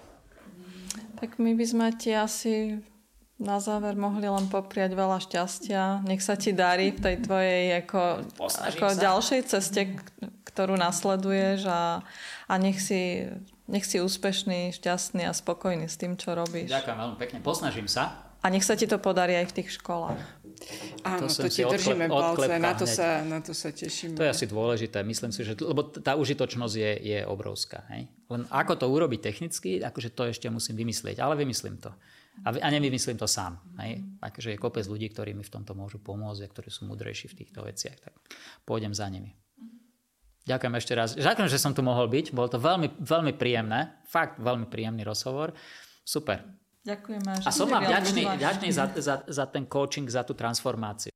Tak my by sme ti asi na záver mohli len popriať veľa šťastia. Nech sa ti darí v tej tvojej ako, ako ďalšej ceste, ktorú nasleduješ a, a nech, si, nech si úspešný, šťastný a spokojný s tým, čo robíš. Ďakujem veľmi pekne. Posnažím sa. A nech sa ti to podarí aj v tých školách. Áno, to, to ti držíme palce, na to, sa, na to sa tešíme. To je asi dôležité, myslím si, že lebo tá užitočnosť je, je obrovská. Hej? Len ako to urobiť technicky, akože to ešte musím vymyslieť, ale vymyslím to. A, a nevymyslím to sám. Hej? Akože je kopec ľudí, ktorí mi v tomto môžu pomôcť a ktorí sú múdrejší v týchto veciach, tak pôjdem za nimi. Ďakujem ešte raz. Ďakujem, že som tu mohol byť. Bolo to veľmi, veľmi príjemné. Fakt veľmi príjemný rozhovor. Super. Ďakujeme. A som vám vďačný, vďačný za, za, za ten coaching, za tú transformáciu.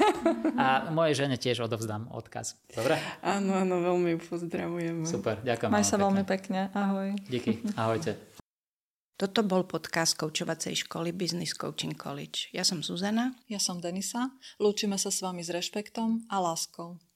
A mojej žene tiež odovzdám odkaz. Dobre? Áno, áno, veľmi pozdravujeme. Super, ďakujem. Maj sa veľmi pekne. Ahoj. Díky, ahojte. Toto bol podcast koučovacej školy Business Coaching College. Ja som Zuzana. Ja som Denisa. Lúčime sa s vami s rešpektom a láskou.